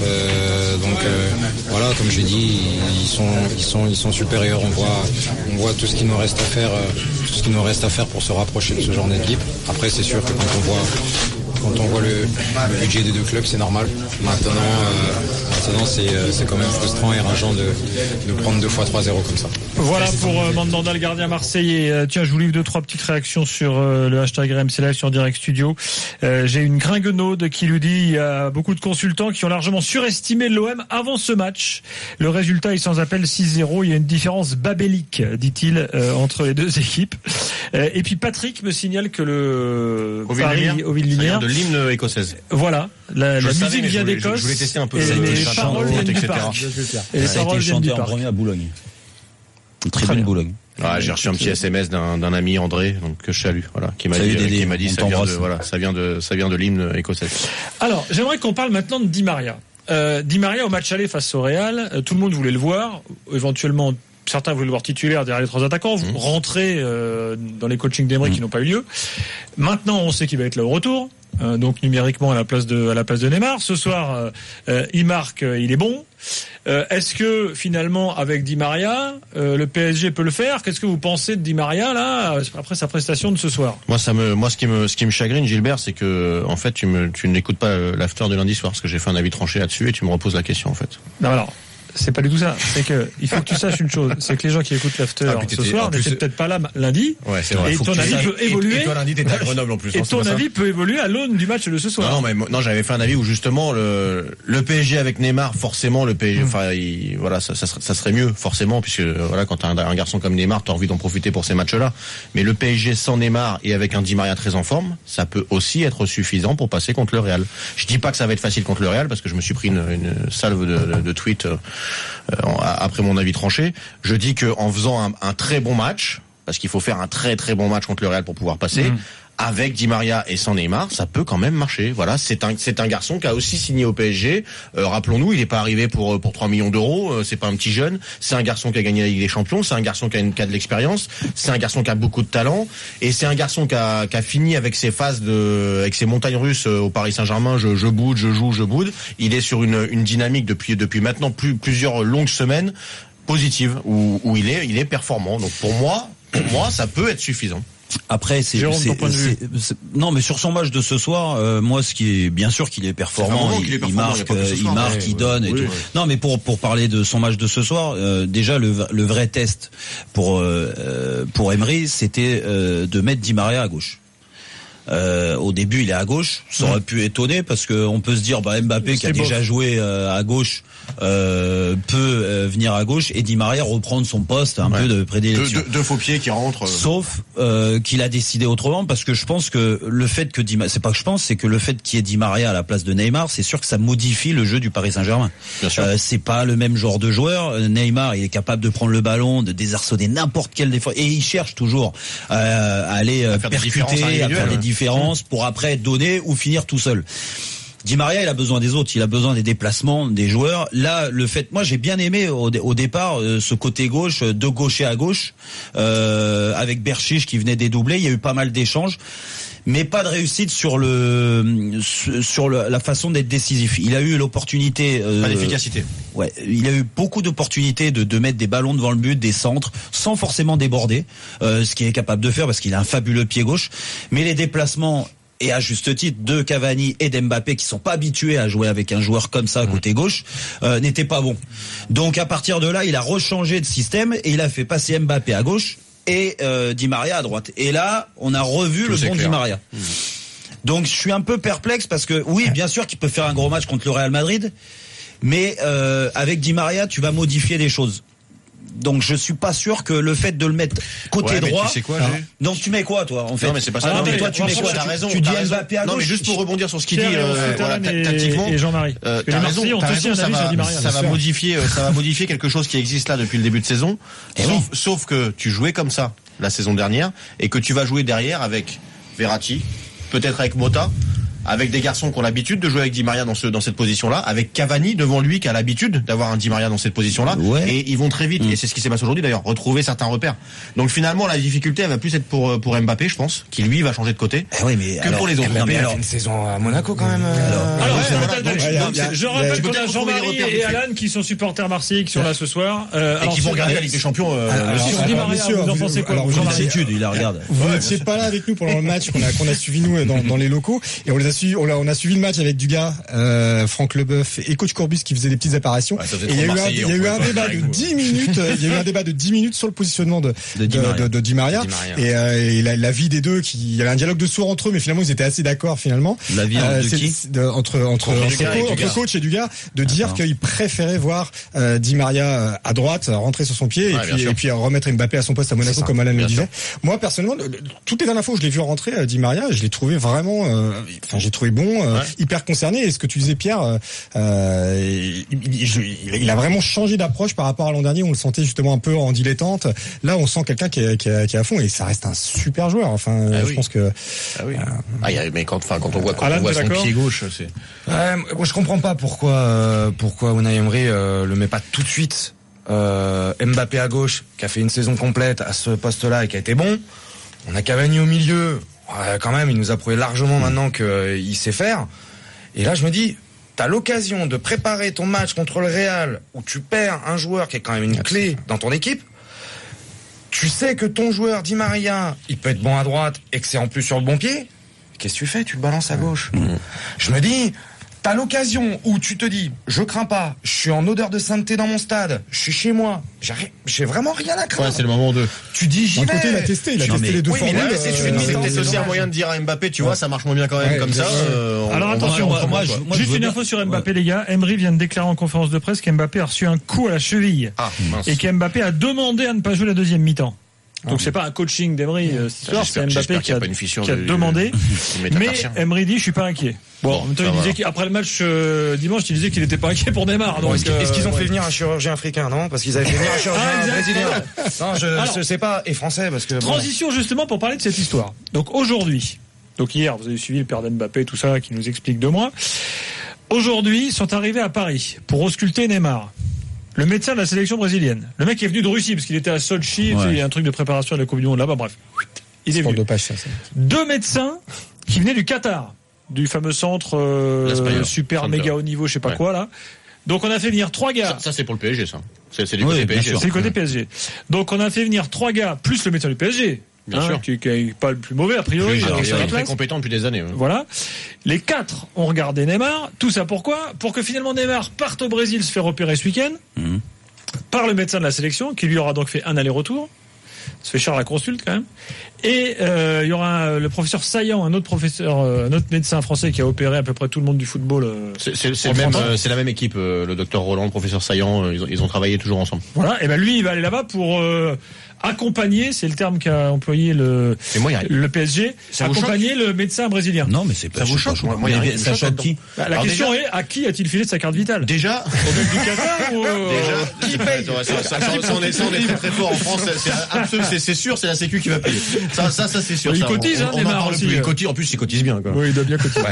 Voilà, comme j'ai dit, ils sont supérieurs. On voit tout ce qu'il nous reste à faire, pour se rapprocher de ce genre d'équipe. Après, c'est sûr que quand on voit le budget des deux clubs, c'est normal. Maintenant, c'est quand même frustrant et rageant de prendre 2 fois 3-0 comme ça. Voilà pour Mandanda, le gardien marseillais. Tiens, je vous livre 2-3 petites réactions sur le hashtag RMC Live sur Direct Studio. J'ai une gringuenaude qui lui dit il y a beaucoup de consultants qui ont largement surestimé l'OM avant ce match. Le résultat est sans appel 6-0. Il y a une différence babélique, dit-il, entre les deux équipes. Et puis Patrick me signale que le Paris au Villelière de l'hymne écossaise. Voilà, la musique vient d'Écosse. Je voulais tester un peu. Et les paroles viennent du parc. Et les paroles viennent du parc. En premier à Boulogne. Une tribune Boulogne. J'ai reçu un petit SMS d'un ami André, donc que je salue, voilà, qui m'a dit ça vient de l'hymne écossais. Alors, j'aimerais qu'on parle maintenant de Di Maria. Di Maria au match aller face au Real, tout le monde voulait le voir, éventuellement certains voulaient le voir titulaire derrière les 3 attaquants, rentrer dans les coachings d'Emery qui n'ont pas eu lieu. Maintenant, on sait qu'il va être là au retour, donc numériquement à la place de Neymar. Ce soir, il marque, il est bon. Est-ce que finalement, avec Di Maria, le PSG peut le faire? Qu'est-ce que vous pensez de Di Maria là après sa prestation de ce soir? Moi, ce qui me chagrine, Gilbert, c'est que en fait, tu n'écoutes pas l'after de lundi soir, parce que j'ai fait un avis tranché là-dessus et tu me reposes la question en fait. Non, alors. C'est pas du tout ça. C'est que il faut que tu saches une chose, c'est que les gens qui écoutent l'after ce soir n'étaient peut-être pas là lundi. Ouais, c'est vrai. Et ton avis peut évoluer. Et toi lundi t'étais à Grenoble en plus. Et ton avis peut évoluer à l'aune du match de ce soir. Non, j'avais fait un avis où justement le PSG avec Neymar, forcément le PSG, ça serait mieux forcément, puisque voilà, quand t'as un garçon comme Neymar, t'as envie d'en profiter pour ces matchs-là. Mais le PSG sans Neymar et avec un Di Maria très en forme, ça peut aussi être suffisant pour passer contre le Real. Je dis pas que ça va être facile contre le Real, parce que je me suis pris une salve de tweets. Après mon avis tranché, je dis que en faisant un très bon match, parce qu'il faut faire un très très bon match contre le Real pour pouvoir passer, avec Di Maria et sans Neymar, ça peut quand même marcher. Voilà, c'est un garçon qui a aussi signé au PSG. Rappelons-nous, il n'est pas arrivé pour 3 millions d'euros. C'est pas un petit jeune. C'est un garçon qui a gagné la Ligue des Champions. C'est un garçon qui a de l'expérience. C'est un garçon qui a beaucoup de talent. Et c'est un garçon qui a fini avec ses phases avec ses montagnes russes au Paris Saint-Germain. Je boude, je joue, je boude. Il est sur une dynamique depuis maintenant plusieurs longues semaines positives où il est performant. Donc pour moi, ça peut être suffisant. Après, non, mais sur son match de ce soir, moi, ce qui est bien sûr qu'il est performant, il marque, il donne et tout. Non, mais pour parler de son match de ce soir, déjà le vrai test pour Emery, c'était de mettre Di Maria à gauche. Au début, il est à gauche. Ça aurait pu étonner parce que on peut se dire, Mbappé qui a déjà joué à gauche peut venir à gauche et Di Maria reprendre son poste un peu de prédilection. Deux faux pieds qui rentrent. Sauf qu'il a décidé autrement, parce que je pense que le fait que c'est que le fait qu'il y ait Di Maria à la place de Neymar, c'est sûr que ça modifie le jeu du Paris Saint-Germain. C'est pas le même genre de joueur. Neymar, il est capable de prendre le ballon, de désarçonner n'importe quel défenseur et il cherche toujours à aller percuter, à faire des différences pour après donner ou finir tout seul. Di Maria, il a besoin des autres, il a besoin des déplacements des joueurs. Là, moi j'ai bien aimé au départ ce côté gauche, de gaucher à gauche, avec Berchiche qui venait dédoubler. Il y a eu pas mal d'échanges, mais pas de réussite sur la façon d'être décisif. Il a eu l'opportunité, pas d'efficacité. Ouais, il a eu beaucoup d'opportunités de mettre des ballons devant le but, des centres, sans forcément déborder, ce qu'il est capable de faire parce qu'il a un fabuleux pied gauche. Mais les déplacements, et à juste titre, de Cavani et d'Mbappé qui sont pas habitués à jouer avec un joueur comme ça côté gauche, n'étaient pas bons. Donc à partir de là, il a rechangé de système et il a fait passer Mbappé à gauche et Di Maria à droite. Et là, on a revu le bon Di Maria. Donc je suis un peu perplexe parce que oui, bien sûr qu'il peut faire un gros match contre le Real Madrid, mais avec Di Maria, tu vas modifier les choses. Donc je suis pas sûr que le fait de le mettre côté droit. Tu sais quoi, donc tu mets quoi toi en fait? Non mais c'est pas ça. Non mais toi tu mets quoi? T'as raison. Tu dis Mbappé à gauche. Non mais juste pour rebondir sur ce qu'il dit tactiquement. Et Jean-Marie. T'as raison. Ça va modifier quelque chose qui existe là depuis le début de saison. Sauf que tu jouais comme ça la saison dernière et que tu vas jouer derrière avec Verratti, peut-être avec Mota, avec des garçons qui ont l'habitude de jouer avec Di Maria dans cette position-là, avec Cavani devant lui qui a l'habitude d'avoir un Di Maria dans cette position-là, et ils vont très vite, et c'est ce qui s'est passé aujourd'hui d'ailleurs, retrouver certains repères. Donc finalement la difficulté elle va plus être pour Mbappé, je pense, qui lui va changer de côté, pour les autres. Mbappé a fait une saison à Monaco quand même. Je rappelle qu'on a Jean-Marie et Alan qui sont supporters marseillais qui sont là ce soir, et qui vont regarder la Ligue des Champions. Di Maria, vous en pensez quoi? Il la regarde. Vous n'étiez pas là avec nous pendant le match qu'on a suivi nous dans les locaux, et on a suivi le match avec Dugas, Franck Leboeuf et coach Courbis qui faisaient des petites apparitions. Et il y a eu un débat de 10 minutes. Il y a eu un débat de 10 minutes sur le positionnement de Di Maria. Et l'avis des deux, il y avait un dialogue de sourds entre eux, mais finalement ils étaient assez d'accord finalement. L'avis de qui? Entre coach et Dugas, de dire qu'ils préféraient voir Di Maria à droite, rentrer sur son pied et puis remettre Mbappé à son poste à Monaco comme Alan le disait. Moi personnellement, toutes les dernières fois où je l'ai vu rentrer Di Maria, je l'ai trouvé vraiment. j'ai trouvé bon, hyper concerné. Et ce que tu disais, Pierre, il a vraiment changé d'approche par rapport à l'an dernier. On le sentait justement un peu en dilettante. Là, on sent quelqu'un qui est à fond et ça reste un super joueur. Enfin, je pense que. Mais quand on voit son pied gauche, c'est. Moi, je comprends pas pourquoi Unai Emery le met pas tout de suite. Mbappé à gauche, qui a fait une saison complète à ce poste-là et qui a été bon. On a Cavani au milieu. Quand même, il nous a prouvé largement maintenant qu'il sait faire. Et là, je me dis, t'as l'occasion de préparer ton match contre le Real où tu perds un joueur qui est quand même une clé dans ton équipe. Tu sais que ton joueur Di Maria, il peut être bon à droite et que c'est en plus sur le bon pied. Qu'est-ce que tu fais? Tu le balances à gauche. Je me dis, t'as l'occasion où tu te dis, je crains pas, je suis en odeur de sainteté dans mon stade, je suis chez moi, j'ai vraiment rien à craindre. Ouais, c'est le moment 2. Tu dis, j'y vais. D'un côté, il a testé les deux formules. C'est peut-être aussi un moyen de dire à Mbappé, tu vois, ça marche moins bien quand même comme ça. Alors attention, juste une info sur Mbappé, les gars. Emery vient de déclarer en conférence de presse qu'Mbappé a reçu un coup à la cheville. Et qu'Mbappé a demandé à ne pas jouer la deuxième mi-temps. Donc c'est pas un coaching d'Emery cette histoire, c'est Mbappé qui a demandé. Mais Emery dit, je suis pas inquiet. Bon, en même temps, il disait qu'après le match dimanche, il disait qu'il était pas inquiet pour Neymar. Donc, est-ce qu'ils ont fait venir un chirurgien africain, non? Parce qu'ils avaient fait venir un chirurgien brésilien. Non, je sais pas, et français, parce que. Transition justement pour parler de cette histoire. Donc aujourd'hui, hier, vous avez suivi le père d'Mbappé, tout ça, qui nous explique 2 mois. Aujourd'hui, ils sont arrivés à Paris pour ausculter Neymar. Le médecin de la sélection brésilienne. Le mec est venu de Russie parce qu'il était à Sochi, il y a un truc de préparation de la Coupe du Monde là-bas, bref. Il est venu. 2 médecins qui venaient du Qatar, du fameux centre super méga haut niveau, je sais pas quoi là. Donc on a fait venir 3 gars. Ça c'est pour le PSG ça. C'est du côté PSG. C'est le côté PSG. Donc on a fait venir 3 gars plus le médecin du PSG. Bien sûr. Qui est pas le plus mauvais a priori. Il est très compétent depuis des années. Voilà. Les 4 ont regardé Neymar. Tout ça pourquoi? Pour que finalement Neymar parte au Brésil se faire opérer ce week-end par le médecin de la sélection qui lui aura donc fait un aller-retour. Ça fait cher la consulte quand même. Et il y aura le professeur Saillant, un autre médecin français qui a opéré à peu près tout le monde du football. C'est la même équipe, le docteur Roland, le professeur Saillant, ils ont travaillé toujours ensemble. Voilà. Et ben lui, il va aller là-bas pour accompagner, c'est le terme qu'a employé le PSG, accompagner le médecin brésilien. Non, mais c'est pas. Ça vous choque? Moi, ça choque qui? La question est, à qui a-t-il filé de sa carte vitale? Déjà? Au mec du Qatar ou qui paye? On est très très fort en France, c'est sûr, c'est la Sécu qui va payer. Ça c'est sûr. Il cotise, Neymar aussi. En plus, il cotise bien, quoi. Oui, il doit bien cotiser.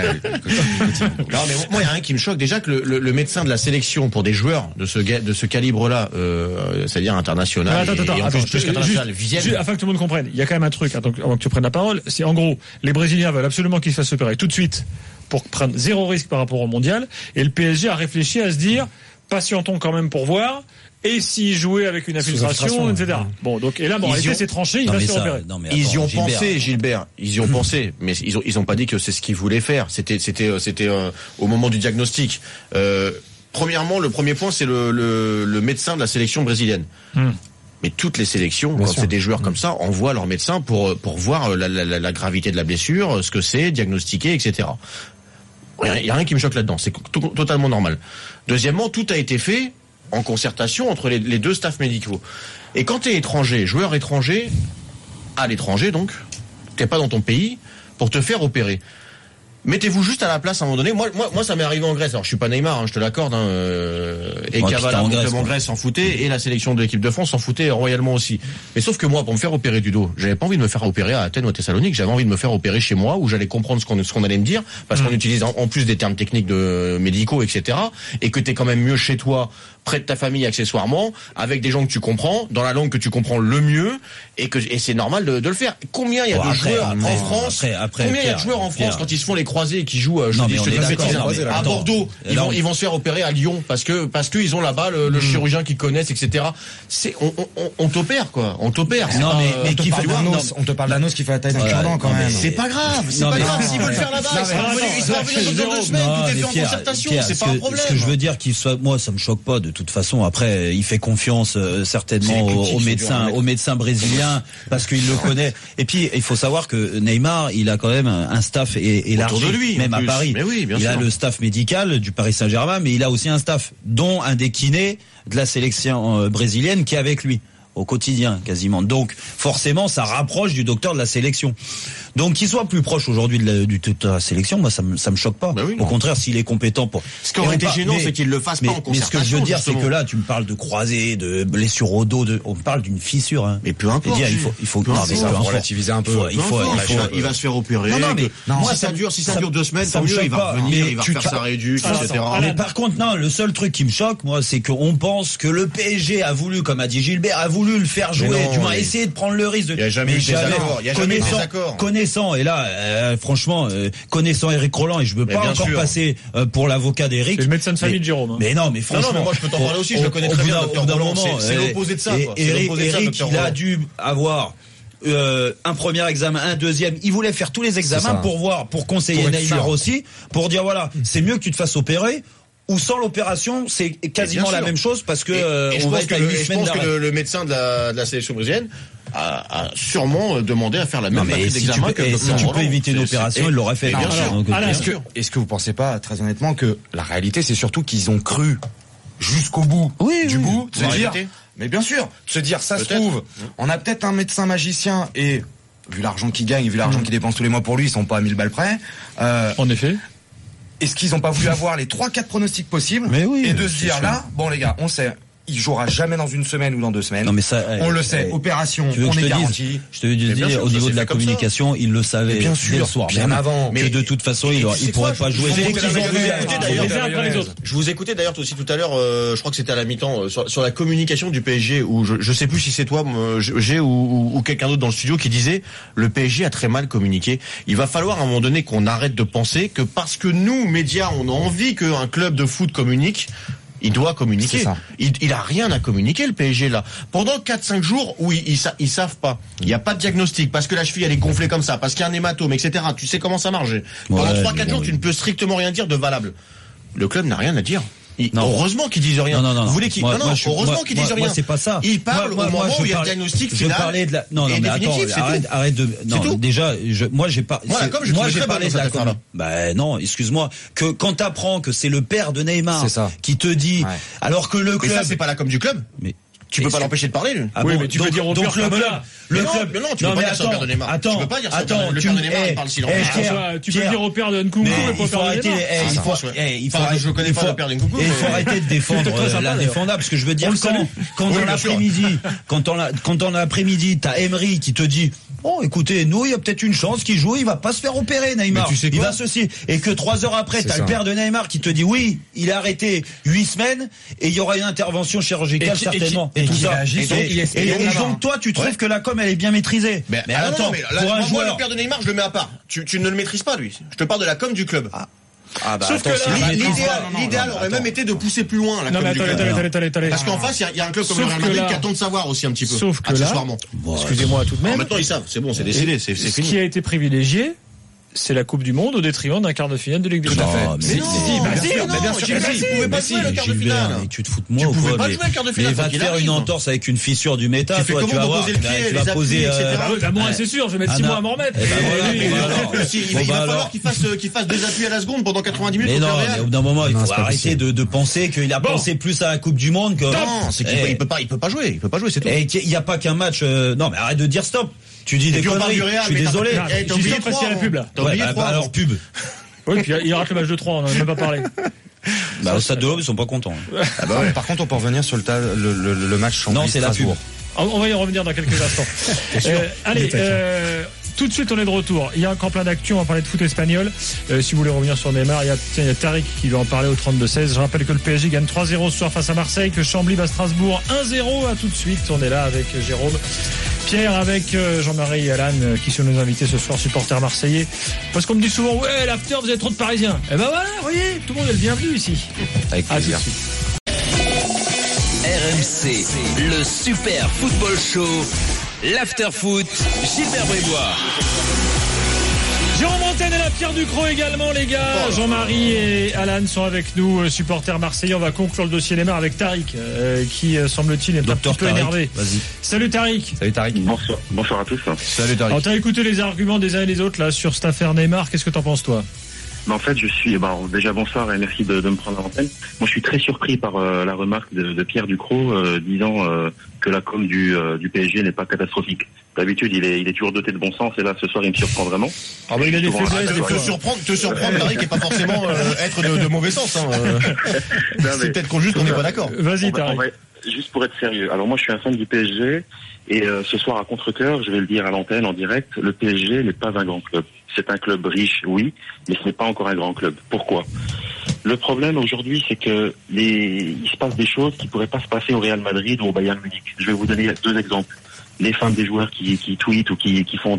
Non, mais moi, il y a rien qui me choque. Déjà que le médecin de la sélection pour des joueurs de ce calibre-là, c'est-à-dire international, et en plus qu'international, viennent. Afin que tout le monde comprenne, il y a quand même un truc, avant que tu prennes la parole, c'est en gros, les Brésiliens veulent absolument qu'ils se fassent opérer tout de suite pour prendre 0 risque par rapport au mondial, et le PSG a réfléchi à se dire, patientons quand même pour voir. Et s'il jouait avec une infiltration, etc. Bon, donc, et là, bon, c'est tranché, il va se faire opérer. Ils y ont pensé, Gilbert. Ils y ont pensé, mais ils ont pas dit que c'est ce qu'ils voulaient faire. C'était au moment du diagnostic. Premièrement, le premier point, c'est le médecin de la sélection brésilienne. Mais toutes les sélections, quand c'est des joueurs comme ça, envoient leur médecin pour voir la gravité de la blessure, ce que c'est, diagnostiquer, etc. Il y a rien qui me choque là-dedans. C'est totalement normal. Deuxièmement, tout a été fait en concertation entre les 2 staffs médicaux. Et quand t'es étranger, joueur étranger, à l'étranger donc, t'es pas dans ton pays, pour te faire opérer. Mettez-vous juste à la place à un moment donné. Moi, ça m'est arrivé en Grèce. Alors, je suis pas Neymar, je te l'accorde. Et Cavani en Grèce s'en foutait, et la sélection de l'équipe de France s'en foutait royalement aussi. Mais sauf que moi, pour me faire opérer du dos, j'avais pas envie de me faire opérer à Athènes ou à Thessalonique. J'avais envie de me faire opérer chez moi, où j'allais comprendre ce qu'on allait me dire, parce qu'on utilise en plus des termes techniques médicaux, etc. Et que t'es quand même mieux chez toi, près de ta famille accessoirement, avec des gens que tu comprends, dans la langue que tu comprends le mieux, et c'est normal de le faire. Combien il y a de joueurs en France? Combien il y a de joueurs en France quand ils se font les croisés et qui jouent à Bordeaux, ils vont se faire opérer à Lyon parce que ils ont là-bas le chirurgien qu'ils connaissent, etc. On t'opère, quoi. On t'opère. Non, mais qui fait on te parle d'Anos qui fait la taille d'un cure-dent quand même. C'est pas grave. C'est pas grave s'ils veulent faire là-bas. Ils seront revenus dans 2 semaines. Tout est fait en concertation. C'est pas un problème. Ce que je veux dire, moi, ça me choque pas de toute façon. Après, il fait confiance certainement au médecin brésilien parce qu'il le connaît. Et puis, il faut savoir que Neymar, il a quand même un staff élargi, de lui, même à Paris. Mais oui, il a le staff médical du Paris Saint-Germain, mais il a aussi un staff, dont un des kinés de la sélection brésilienne qui est avec lui. au quotidien quasiment. Donc forcément, ça rapproche du docteur de la sélection. Donc qu'il soit plus proche aujourd'hui du docteur de la sélection, moi ça me choque pas. Bah oui, au contraire, s'il est compétent pour. Ce qui aurait été gênant, c'est qu'il le fasse pas en concertation. Mais ce que je veux dire, justement. c'est que là, tu me parles de croisée, de blessure au dos, on parle d'une fissure. Hein. Mais peu importe. Il faut relativiser un peu. Il va se faire opérer. Moi, si ça dure 2 semaines, tant mieux. Il va revenir, il va faire sa réduc, etc. Mais par contre, non, le seul truc qui me choque, moi, c'est qu'on pense que le PSG a voulu, comme a dit Gilbert, a voulu le faire jouer, du moins essayer de prendre le risque de. Il n'y a jamais eu des accords. Il y a jamais eu des accords. Connaissant, et là, franchement, connaissant Eric Roland, et je veux pas encore passer pour l'avocat d'Eric. C'est le médecin de famille de Jérôme. Mais non, mais franchement. Non, mais moi, je peux t'en parler aussi, je le connais très bien, docteur Roland. C'est l'opposé de ça, quoi. Eric, il a dû avoir un premier examen, un deuxième. Il voulait faire tous les examens pour conseiller Neymar aussi, pour dire voilà, c'est mieux que tu te fasses opérer. Ou sans l'opération, c'est quasiment la même chose parce que je pense que le médecin de la sélection brésilienne a sûrement demandé à faire la même batterie d'examen si tu peux éviter une opération, il l'aurait fait. Bien sûr. Est-ce que vous pensez pas, très honnêtement, que la réalité, c'est surtout qu'ils ont cru jusqu'au bout du bout, de se dire, mais bien sûr, de se dire, ça se trouve, on a peut-être un médecin magicien et vu l'argent qu'il gagne, vu l'argent qu'il dépense tous les mois pour lui, ils sont pas à 1000 balles près. En effet. Est-ce qu'ils n'ont pas voulu avoir les 3-4 pronostics possibles et de se dire là, bon les gars, on sait, il jouera jamais dans une semaine ou dans 2 semaines. Non mais ça, on le sait, opération, on est garanti. Je te dis, au niveau de la communication, il le savait bien sûr, dès le soir, bien avant. Mais de toute façon, il pourrait pas jouer. Je vous écoutais d'ailleurs aussi tout à l'heure, je crois que c'était à la mi-temps, sur la communication du PSG, où je sais plus si c'est toi, ou quelqu'un d'autre dans le studio qui disait le PSG a très mal communiqué. Il va falloir à un moment donné qu'on arrête de penser que parce que nous, médias, on a envie qu'un club de foot communique, il doit communiquer. Il a rien à communiquer, le PSG, là. Pendant 4-5 jours où ils savent pas. Il n'y a pas de diagnostic parce que la cheville elle est gonflée comme ça, parce qu'il y a un hématome, etc. Tu sais comment ça marche. Pendant 3-4 jours, tu ne peux strictement rien dire de valable. Le club n'a rien à dire. Heureusement qu'ils disent rien. Vous voulez qu'ils heureusement qu'ils disent rien. Moi, c'est pas ça. Ils parlent au moment où il y a le diagnostic final. Je parlais de la. Non, mais attends, arrête de. Non, déjà, moi j'ai pas. Moi j'ai parlé de la com. Bah non, excuse-moi. Que quand t'apprends que c'est le père de Neymar qui te dit, alors que le club. Mais ça c'est pas la com du club. Mais tu peux pas l'empêcher de parler, lui. Oui, mais tu peux dire au père comme là. Non, tu peux pas dire ça au père de Neymar. Tu peux pas dire ça. Le père de Neymar, il parle silence. Tu peux dire au père de Nkunku, mais pas au père de Neymar. Je connais pas le père de Nkunku. Il faut arrêter de défendre l'indéfendable, parce que je veux dire, quand dans l'après-midi, t'as Emery qui te dit, bon, écoutez, nous, il y a peut-être une chance qu'il joue, il va pas se faire opérer, Neymar. Il va ceci. Et que 3 heures après, t'as le père de Neymar qui te dit, oui, il est arrêté 8 semaines, et il y aura une intervention chirurgicale, certainement. Et tout ça. Et donc, toi, tu trouves que la com, elle est bien maîtrisée. Mais attends, pour un joueur. Le père de Neymar, je le mets à part. Tu ne le maîtrises pas, lui. Je te parle de la com du club. Sauf que l'idéal aurait même été de pousser plus loin la com du club. Parce qu'en face, il y a un club comme le Real Madrid qui attend de savoir aussi un petit peu. Sauf que là, excusez-moi tout de même. Maintenant, ils savent. C'est bon, c'est décidé. C'est fini. Ce qui a été privilégié, c'est la Coupe du Monde au détriment d'un quart de finale de Ligue des Champions. Mais bien sûr, il pouvait pas jouer le quart de finale. Tu te fous de moi ou quoi? Mais va te faire une entorse avec une fissure du méta, toi, tu vas voir. Tu vas poser, moi, c'est sûr, je vais mettre 6 mois à m'en remettre. Il va falloir qu'il fasse 2 appuis à la seconde pendant 90 minutes. Mais non, mais au bout d'un moment, il faut arrêter de penser qu'il a pensé plus à la Coupe du Monde que. Non, c'est qu'il peut pas jouer. Il peut pas jouer, c'est tout. Et il n'y a pas qu'un match. Non, mais arrête de dire stop. Tu dis des conneries, je suis désolé. T'as oublié parce qu'il y a la pub là. Alors pub. Oui, puis il rate le match de 3, on n'en a même pas parlé. Au Stade de l'Aube, ils sont pas contents. Par contre, on peut revenir sur le match Chambly. Non, c'est la pub. On va y revenir dans quelques instants. Allez, tout de suite on est de retour. Il y a encore plein d'actu, on va parler de foot espagnol. Si vous voulez revenir sur Neymar, il y a Tariq qui veut en parler au 32-16. Je rappelle que le PSG gagne 3-0 ce soir face à Marseille, que Chambly bat Strasbourg 1-0. À tout de suite, on est là avec Jérôme, Pierre, avec Jean-Marie et Alan qui sont nos invités ce soir, supporters marseillais. Parce qu'on me dit souvent, ouais, l'after, vous avez trop de Parisiens. Et ben voilà, vous voyez, tout le monde est le bienvenu ici. Avec plaisir. RMC, le Super Football Show, l'After Foot, Gilbert Bribois. Jérôme Antenne et la Pierre Ducrot également, les gars. Jean-Marie et Alan sont avec nous, supporters marseillais. On va conclure le dossier Neymar avec Tariq, qui semble-t-il est un petit peu énervé. Salut Tariq. Salut Tariq. Bonsoir à tous. Salut Tariq. Alors t'as écouté les arguments des uns et des autres là sur cette affaire Neymar. Qu'est-ce que t'en penses toi? Mais en fait, déjà bonsoir et merci de me prendre en antenne. Moi, je suis très surpris par la remarque de Pierre Ducrot disant que la com du PSG n'est pas catastrophique. D'habitude, il est toujours doté de bon sens et là, ce soir, il me surprend vraiment. Ah bah il a des faiblesses. Te surprendre, Tariq, et pas forcément être de mauvais sens. Hein. C'est peut-être juste qu'on n'est pas d'accord. Vas-y, Tariq. Juste pour être sérieux. Alors moi, je suis un fan du PSG et ce soir, à contre-cœur, je vais le dire à l'antenne en direct, le PSG n'est pas un grand club. C'est un club riche, oui, mais ce n'est pas encore un grand club. Pourquoi ? Le problème aujourd'hui, c'est que il se passe des choses qui pourraient pas se passer au Real Madrid ou au Bayern Munich. Je vais vous donner 2 exemples. Les femmes des joueurs qui tweetent ou qui font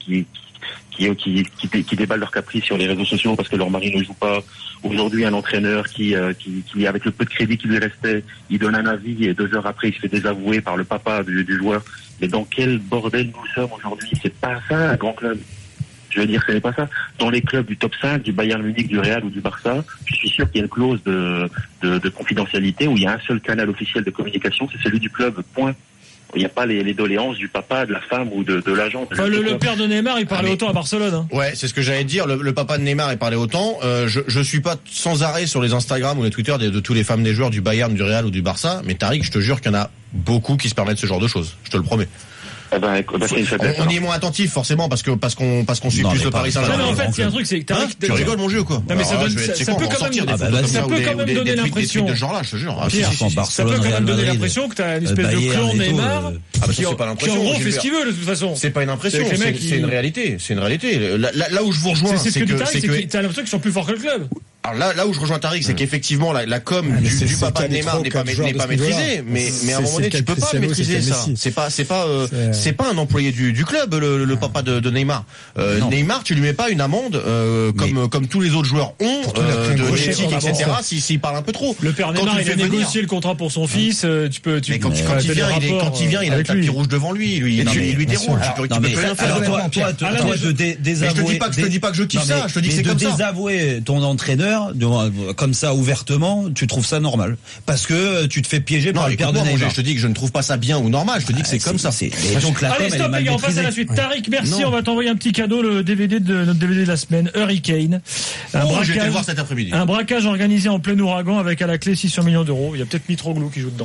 qui déballent leurs caprices sur les réseaux sociaux parce que leur mari ne joue pas. Aujourd'hui, un entraîneur qui avec le peu de crédit qui lui restait, il donne un avis et 2 heures après, il se fait désavouer par le papa du joueur. Mais dans quel bordel nous sommes aujourd'hui ? C'est pas ça, un grand club. Je veux dire, ce n'est pas ça. Dans les clubs du top 5, du Bayern Munich, du Real ou du Barça, je suis sûr qu'il y a une clause de confidentialité où il y a un seul canal officiel de communication, c'est celui du club, point. Il n'y a pas les doléances du papa, de la femme ou de l'agent. Le père de Neymar, il parlait autant à Barcelone. Hein. Ouais, c'est ce que j'allais dire. Le papa de Neymar, il parlait autant. Je suis pas sans arrêt sur les Instagram ou les Twitter de tous les femmes des joueurs du Bayern, du Real ou du Barça. Mais Tariq, je te jure qu'il y en a beaucoup qui se permettent ce genre de choses. Je te le promets. On y est moins attentif forcément parce qu'on suit plus le Paris Saint-Germain. Non, mais en fait, il y a un truc, c'est que tu rigoles mon jeu ou quoi? Non, mais ça peut quand même donner l'impression de ce genre-là, je te jure. Ça peut quand même donner l'impression que t'as une espèce de clan Neymar qui en gros fait ce qu'il veut de toute façon. C'est pas une impression, c'est une réalité. C'est une réalité. Là où je vous rejoins, c'est que t'as l'impression qu'ils sont plus forts que le club. Alors là où je rejoins Tariq, c'est qu'effectivement la com du papa de Neymar n'est pas maîtrisée, mais à un moment donné tu peux pas maîtriser ça. C'est pas un employé du club le papa de Neymar. Neymar, tu lui mets pas une amende comme tous les autres joueurs ont de l'éthique, etc. S'il parle un peu trop. Le père Neymar, il a négocié le contrat pour son fils. Quand il vient, il a le tapis rouge devant lui. Il lui déroule. Tu peux rien faire. Je te dis pas que je kiffe ça. Je te dis que c'est comme ça. De désavouer ton entraîneur comme ça ouvertement, tu trouves ça normal parce que tu te fais piéger par le père de Neymar. Je te dis que je ne trouve pas ça bien ou normal, je te dis que c'est comme ça. Donc la allez, stop les gars, on passe à la suite. Tariq, merci, on va t'envoyer un petit cadeau, le DVD de notre DVD de la semaine, Hurricane. Je vais te voir cet après-midi. Un braquage organisé en plein ouragan avec à la clé 600 millions d'euros. Il y a peut-être Mitroglou qui joue dedans.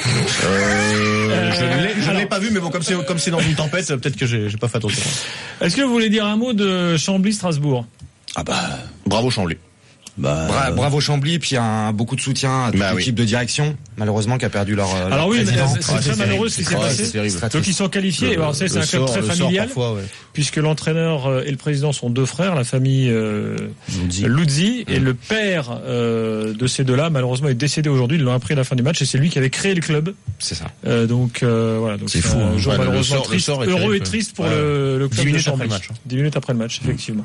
Je ne l'ai pas vu, mais bon, comme c'est dans une tempête, peut-être que j'ai pas fait attention. Est-ce que vous voulez dire un mot de Chambly-Strasbourg? Bravo Chambly. Bravo Chambly, puis beaucoup de soutien à toute l'équipe de direction, malheureusement, qui a perdu leur alors oui, président. c'est très malheureux ce qui s'est passé. Donc ils sont qualifiés. Alors c'est un club très familial, puisque l'entraîneur et le président sont 2 frères, la famille Luzzi, et le père de ces deux-là, malheureusement, est décédé aujourd'hui. Ils l'ont appris à la fin du match, et c'est lui qui avait créé le club. C'est ça. Donc voilà. Donc c'est fou. Un jour malheureusement triste, heureux et triste pour le club de Chambly. 10 minutes après le match, effectivement.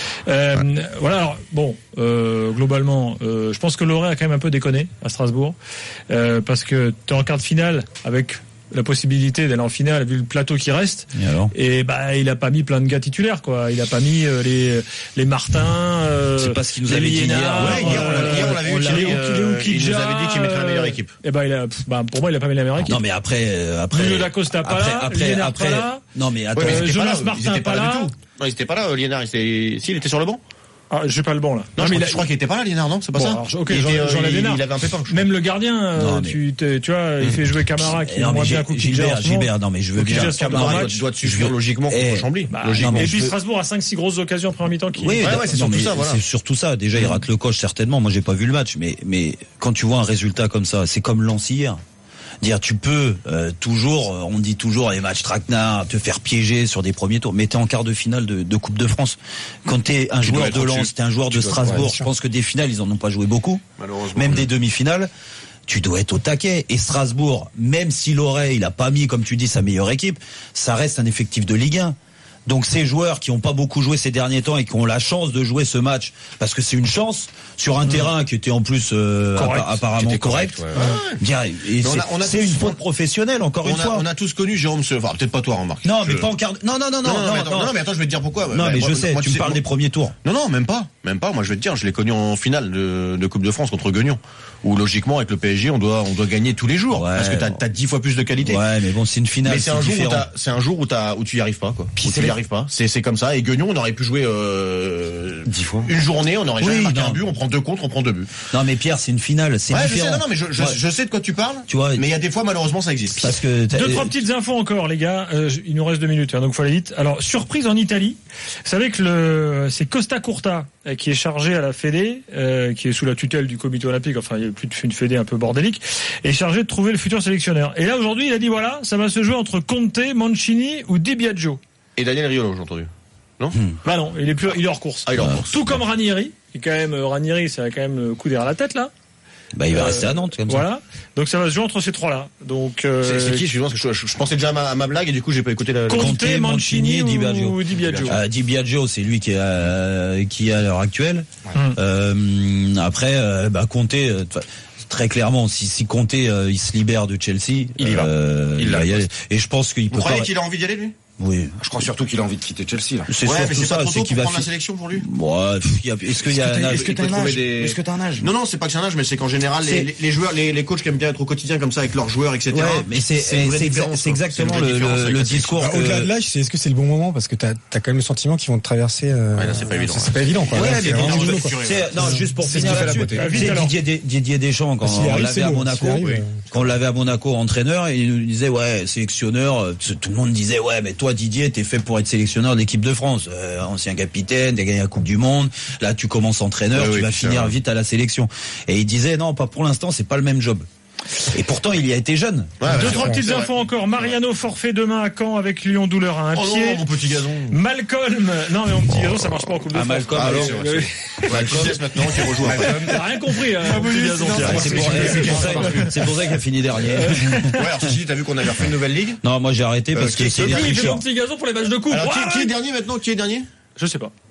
Voilà. Alors bon. Globalement, je pense que Loré a quand même un peu déconné à Strasbourg parce que tu es en quart de finale avec la possibilité d'aller en finale vu le plateau qui reste et il a pas mis plein de gars titulaires quoi, il a pas mis les Martin c'est pas ce qu'il nous avait dit hier on l'avait eu il nous avait dit qu'il mettrait la meilleure équipe et pour moi il a pas mis la meilleure équipe. Non mais après Julio Dacosta pas là, Liénard pas là. Non mais attends, Jonas Martin pas là. Non, il était pas là, Liénard, il était sur le banc. Ah, j'ai pas le banc là. Non, je crois qu'il était pas là, Liénard, non, c'est pas ça. Alors, il avait un pépin. Même le gardien, tu vois, il fait jouer Camara qui est moins bien coup Gilbert, non mais je veux bien. Camara doit te suivre logiquement contre Chambly. Et puis Strasbourg a 5-6 grosses occasions en première mi-temps qui. Oui, c'est surtout ça, voilà. C'est surtout ça. Déjà, il rate le coche certainement. Moi, j'ai pas vu le match, mais quand tu vois un résultat comme ça, c'est comme Lens hier. Dire tu peux toujours, on dit toujours les matchs traquenards, te faire piéger sur des premiers tours, mais t'es en quart de finale de Coupe de France. Quand t'es un joueur de Lens, t'es un joueur de Strasbourg, je pense que des finales ils en ont pas joué beaucoup, même des demi-finales. Tu dois être au taquet. Et Strasbourg, même si Loré il a pas mis comme tu dis sa meilleure équipe, ça reste un effectif de Ligue 1. Donc ces joueurs qui ont pas beaucoup joué ces derniers temps et qui ont la chance de jouer ce match, parce que c'est une chance sur un terrain qui était en plus apparemment correct. C'est une faute professionnelle encore une fois. On a tous connu Jérôme Enfin peut-être pas toi, remarque. Non, mais pas en quart. Non, mais attends, je vais te dire pourquoi. Non, mais je sais. Tu me parles des premiers tours. Non, même pas. Moi, je vais te dire, je l'ai connu en finale de Coupe de France contre Guignon, où logiquement avec le PSG, on doit gagner tous les jours, parce que t'as 10 fois plus de qualité. Ouais, mais bon, c'est une finale. Mais c'est un jour où tu y arrives pas, quoi. arrive pas. C'est comme ça. Et Guignon, on aurait pu jouer 10 fois. Une journée, on aurait jamais marqué un but. On prend 2 contre, on prend 2 buts. Non, mais Pierre, c'est une finale. C'est différent. Non, mais je sais de quoi tu parles. Tu vois. Mais il y a des fois, malheureusement, ça existe. Parce que 2-3 petites infos encore, les gars. Il nous reste 2 minutes, donc faut aller vite. Alors, surprise en Italie. Vous savez que c'est Costa Curta qui est chargé à la Fédé, qui est sous la tutelle du comité olympique. Enfin, il y a plus une Fédé un peu bordélique, est chargé de trouver le futur sélectionneur. Et là, aujourd'hui, il a dit voilà, ça va se jouer entre Conte, Mancini ou Di Biagio. Et Daniel Riolo, j'ai entendu. Non? Bah non, il est hors course. Il est hors course. Tout comme Ranieri, qui quand même Ranieri, ça a quand même le coup derrière la tête là. Bah il va rester à Nantes comme ça. Voilà. Donc ça va se jouer entre ces trois-là. Donc c'est qui? Je pensais déjà à ma blague et du coup j'ai pas écouté la. Conte, Mancini, Di Biagio. Di Biagio, c'est lui qui est à l'heure actuelle. Après, Conte. Très clairement, si Conte il se libère de Chelsea, il y va. Il va y aller. Et je pense qu'il peut. Vous croyez qu'il a envie d'y aller lui? Oui. Je crois surtout qu'il a envie de quitter Chelsea là. C'est mais c'est pas trop tôt pour prendre la sélection pour lui. Ouais, est-ce qu'il y a un âge? Est-ce que t'as un âge? Non, c'est pas que c'est un âge, mais c'est qu'en général les joueurs, les coachs qui aiment bien être au quotidien comme ça avec leurs joueurs, etc. Ouais, mais c'est exactement le discours. Au-delà de l'âge, est-ce que c'est le bon moment parce que t'as quand même le sentiment qu'ils vont te traverser. Ouais, là c'est pas évident. C'est pas évident quoi. Ouais, mais non, juste pour finir là-dessus. Didier Deschamps quand on l'avait à Monaco entraîneur, il nous disait ouais sélectionneur. Tout le monde disait ouais mais toi Didier t'es fait pour être sélectionneur de l'équipe de France, ancien capitaine, t'as gagné la Coupe du Monde, là tu commences entraîneur, tu vas finir vite à la sélection. Et il disait non, pas pour l'instant, c'est pas le même job. Et pourtant, il y a été jeune. 2-3 petites infos encore. Mariano forfait demain à Caen avec Lyon, douleur à un pied. Non, mon petit gazon. Malcolm. Non, mais mon petit gazon, ça marche pas en Coupe de France. Malcolm, alors. Malcolm, maintenant, qui rejoue un peu. T'as rien compris, mon petit gazon. C'est pour ça qu'il a fini dernier. Ouais, alors, si t'as vu qu'on avait refait une nouvelle ligue? Non, moi, j'ai arrêté parce que c'est il fait mon petit gazon pour les matchs de coupe. Alors, qui est dernier maintenant? Qui est dernier? Je sais pas.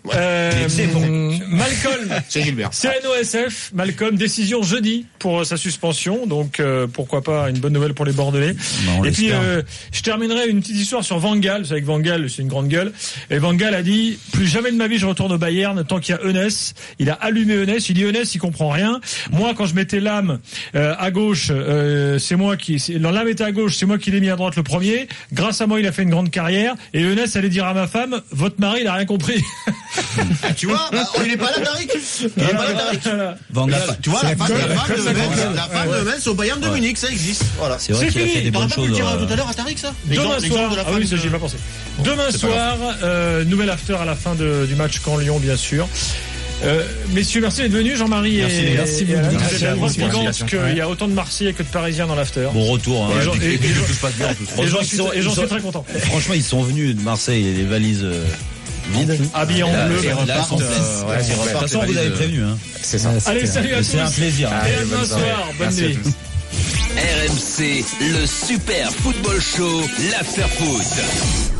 Malcolm, c'est Gilbert. CNOSF, Malcolm, décision jeudi pour sa suspension, donc pourquoi pas une bonne nouvelle pour les Bordelais. Et puis je terminerai une petite histoire sur Van Gaal. Vous savez que Van Gaal, c'est une grande gueule. Et Van Gaal a dit plus jamais de ma vie je retourne au Bayern tant qu'il y a Eunès. Il a allumé Eunès. Il dit Eunès, il comprend rien. Moi, quand je mettais l'âme à gauche, c'est moi qui. L'âme était à gauche, c'est moi qui l'ai mis à droite le premier. Grâce à moi, il a fait une grande carrière. Et Eunès allait dire à ma femme, votre mari, il a rien compris. Tu vois, il est pas là, Tariq. Il est pas là, Tariq. Tu vois, la femme de Metz au Bayern de Munich, ça existe. Voilà. C'est vrai qu'il a fait des bonnes choses. Tu tout à l'heure à Tariq, ça? Demain soir. Ah oui, ça j'y ai pas pensé. Demain soir, nouvel after à la fin du match Caen-Lyon, bien sûr. Messieurs, merci d'être venus, Jean-Marie. Merci beaucoup. Il y a autant de Marseillais que de Parisiens dans l'after. Bon retour. Et j'en suis très content. Franchement, ils sont venus de Marseille et les valises vides. Habillés en bleu. De toute façon, vous avez prévenu. C'est ça. Allez, salut à tous. C'est un plaisir. Et à demain soir. Bonne nuit. RMC, le Super Football Show, l'After Foot.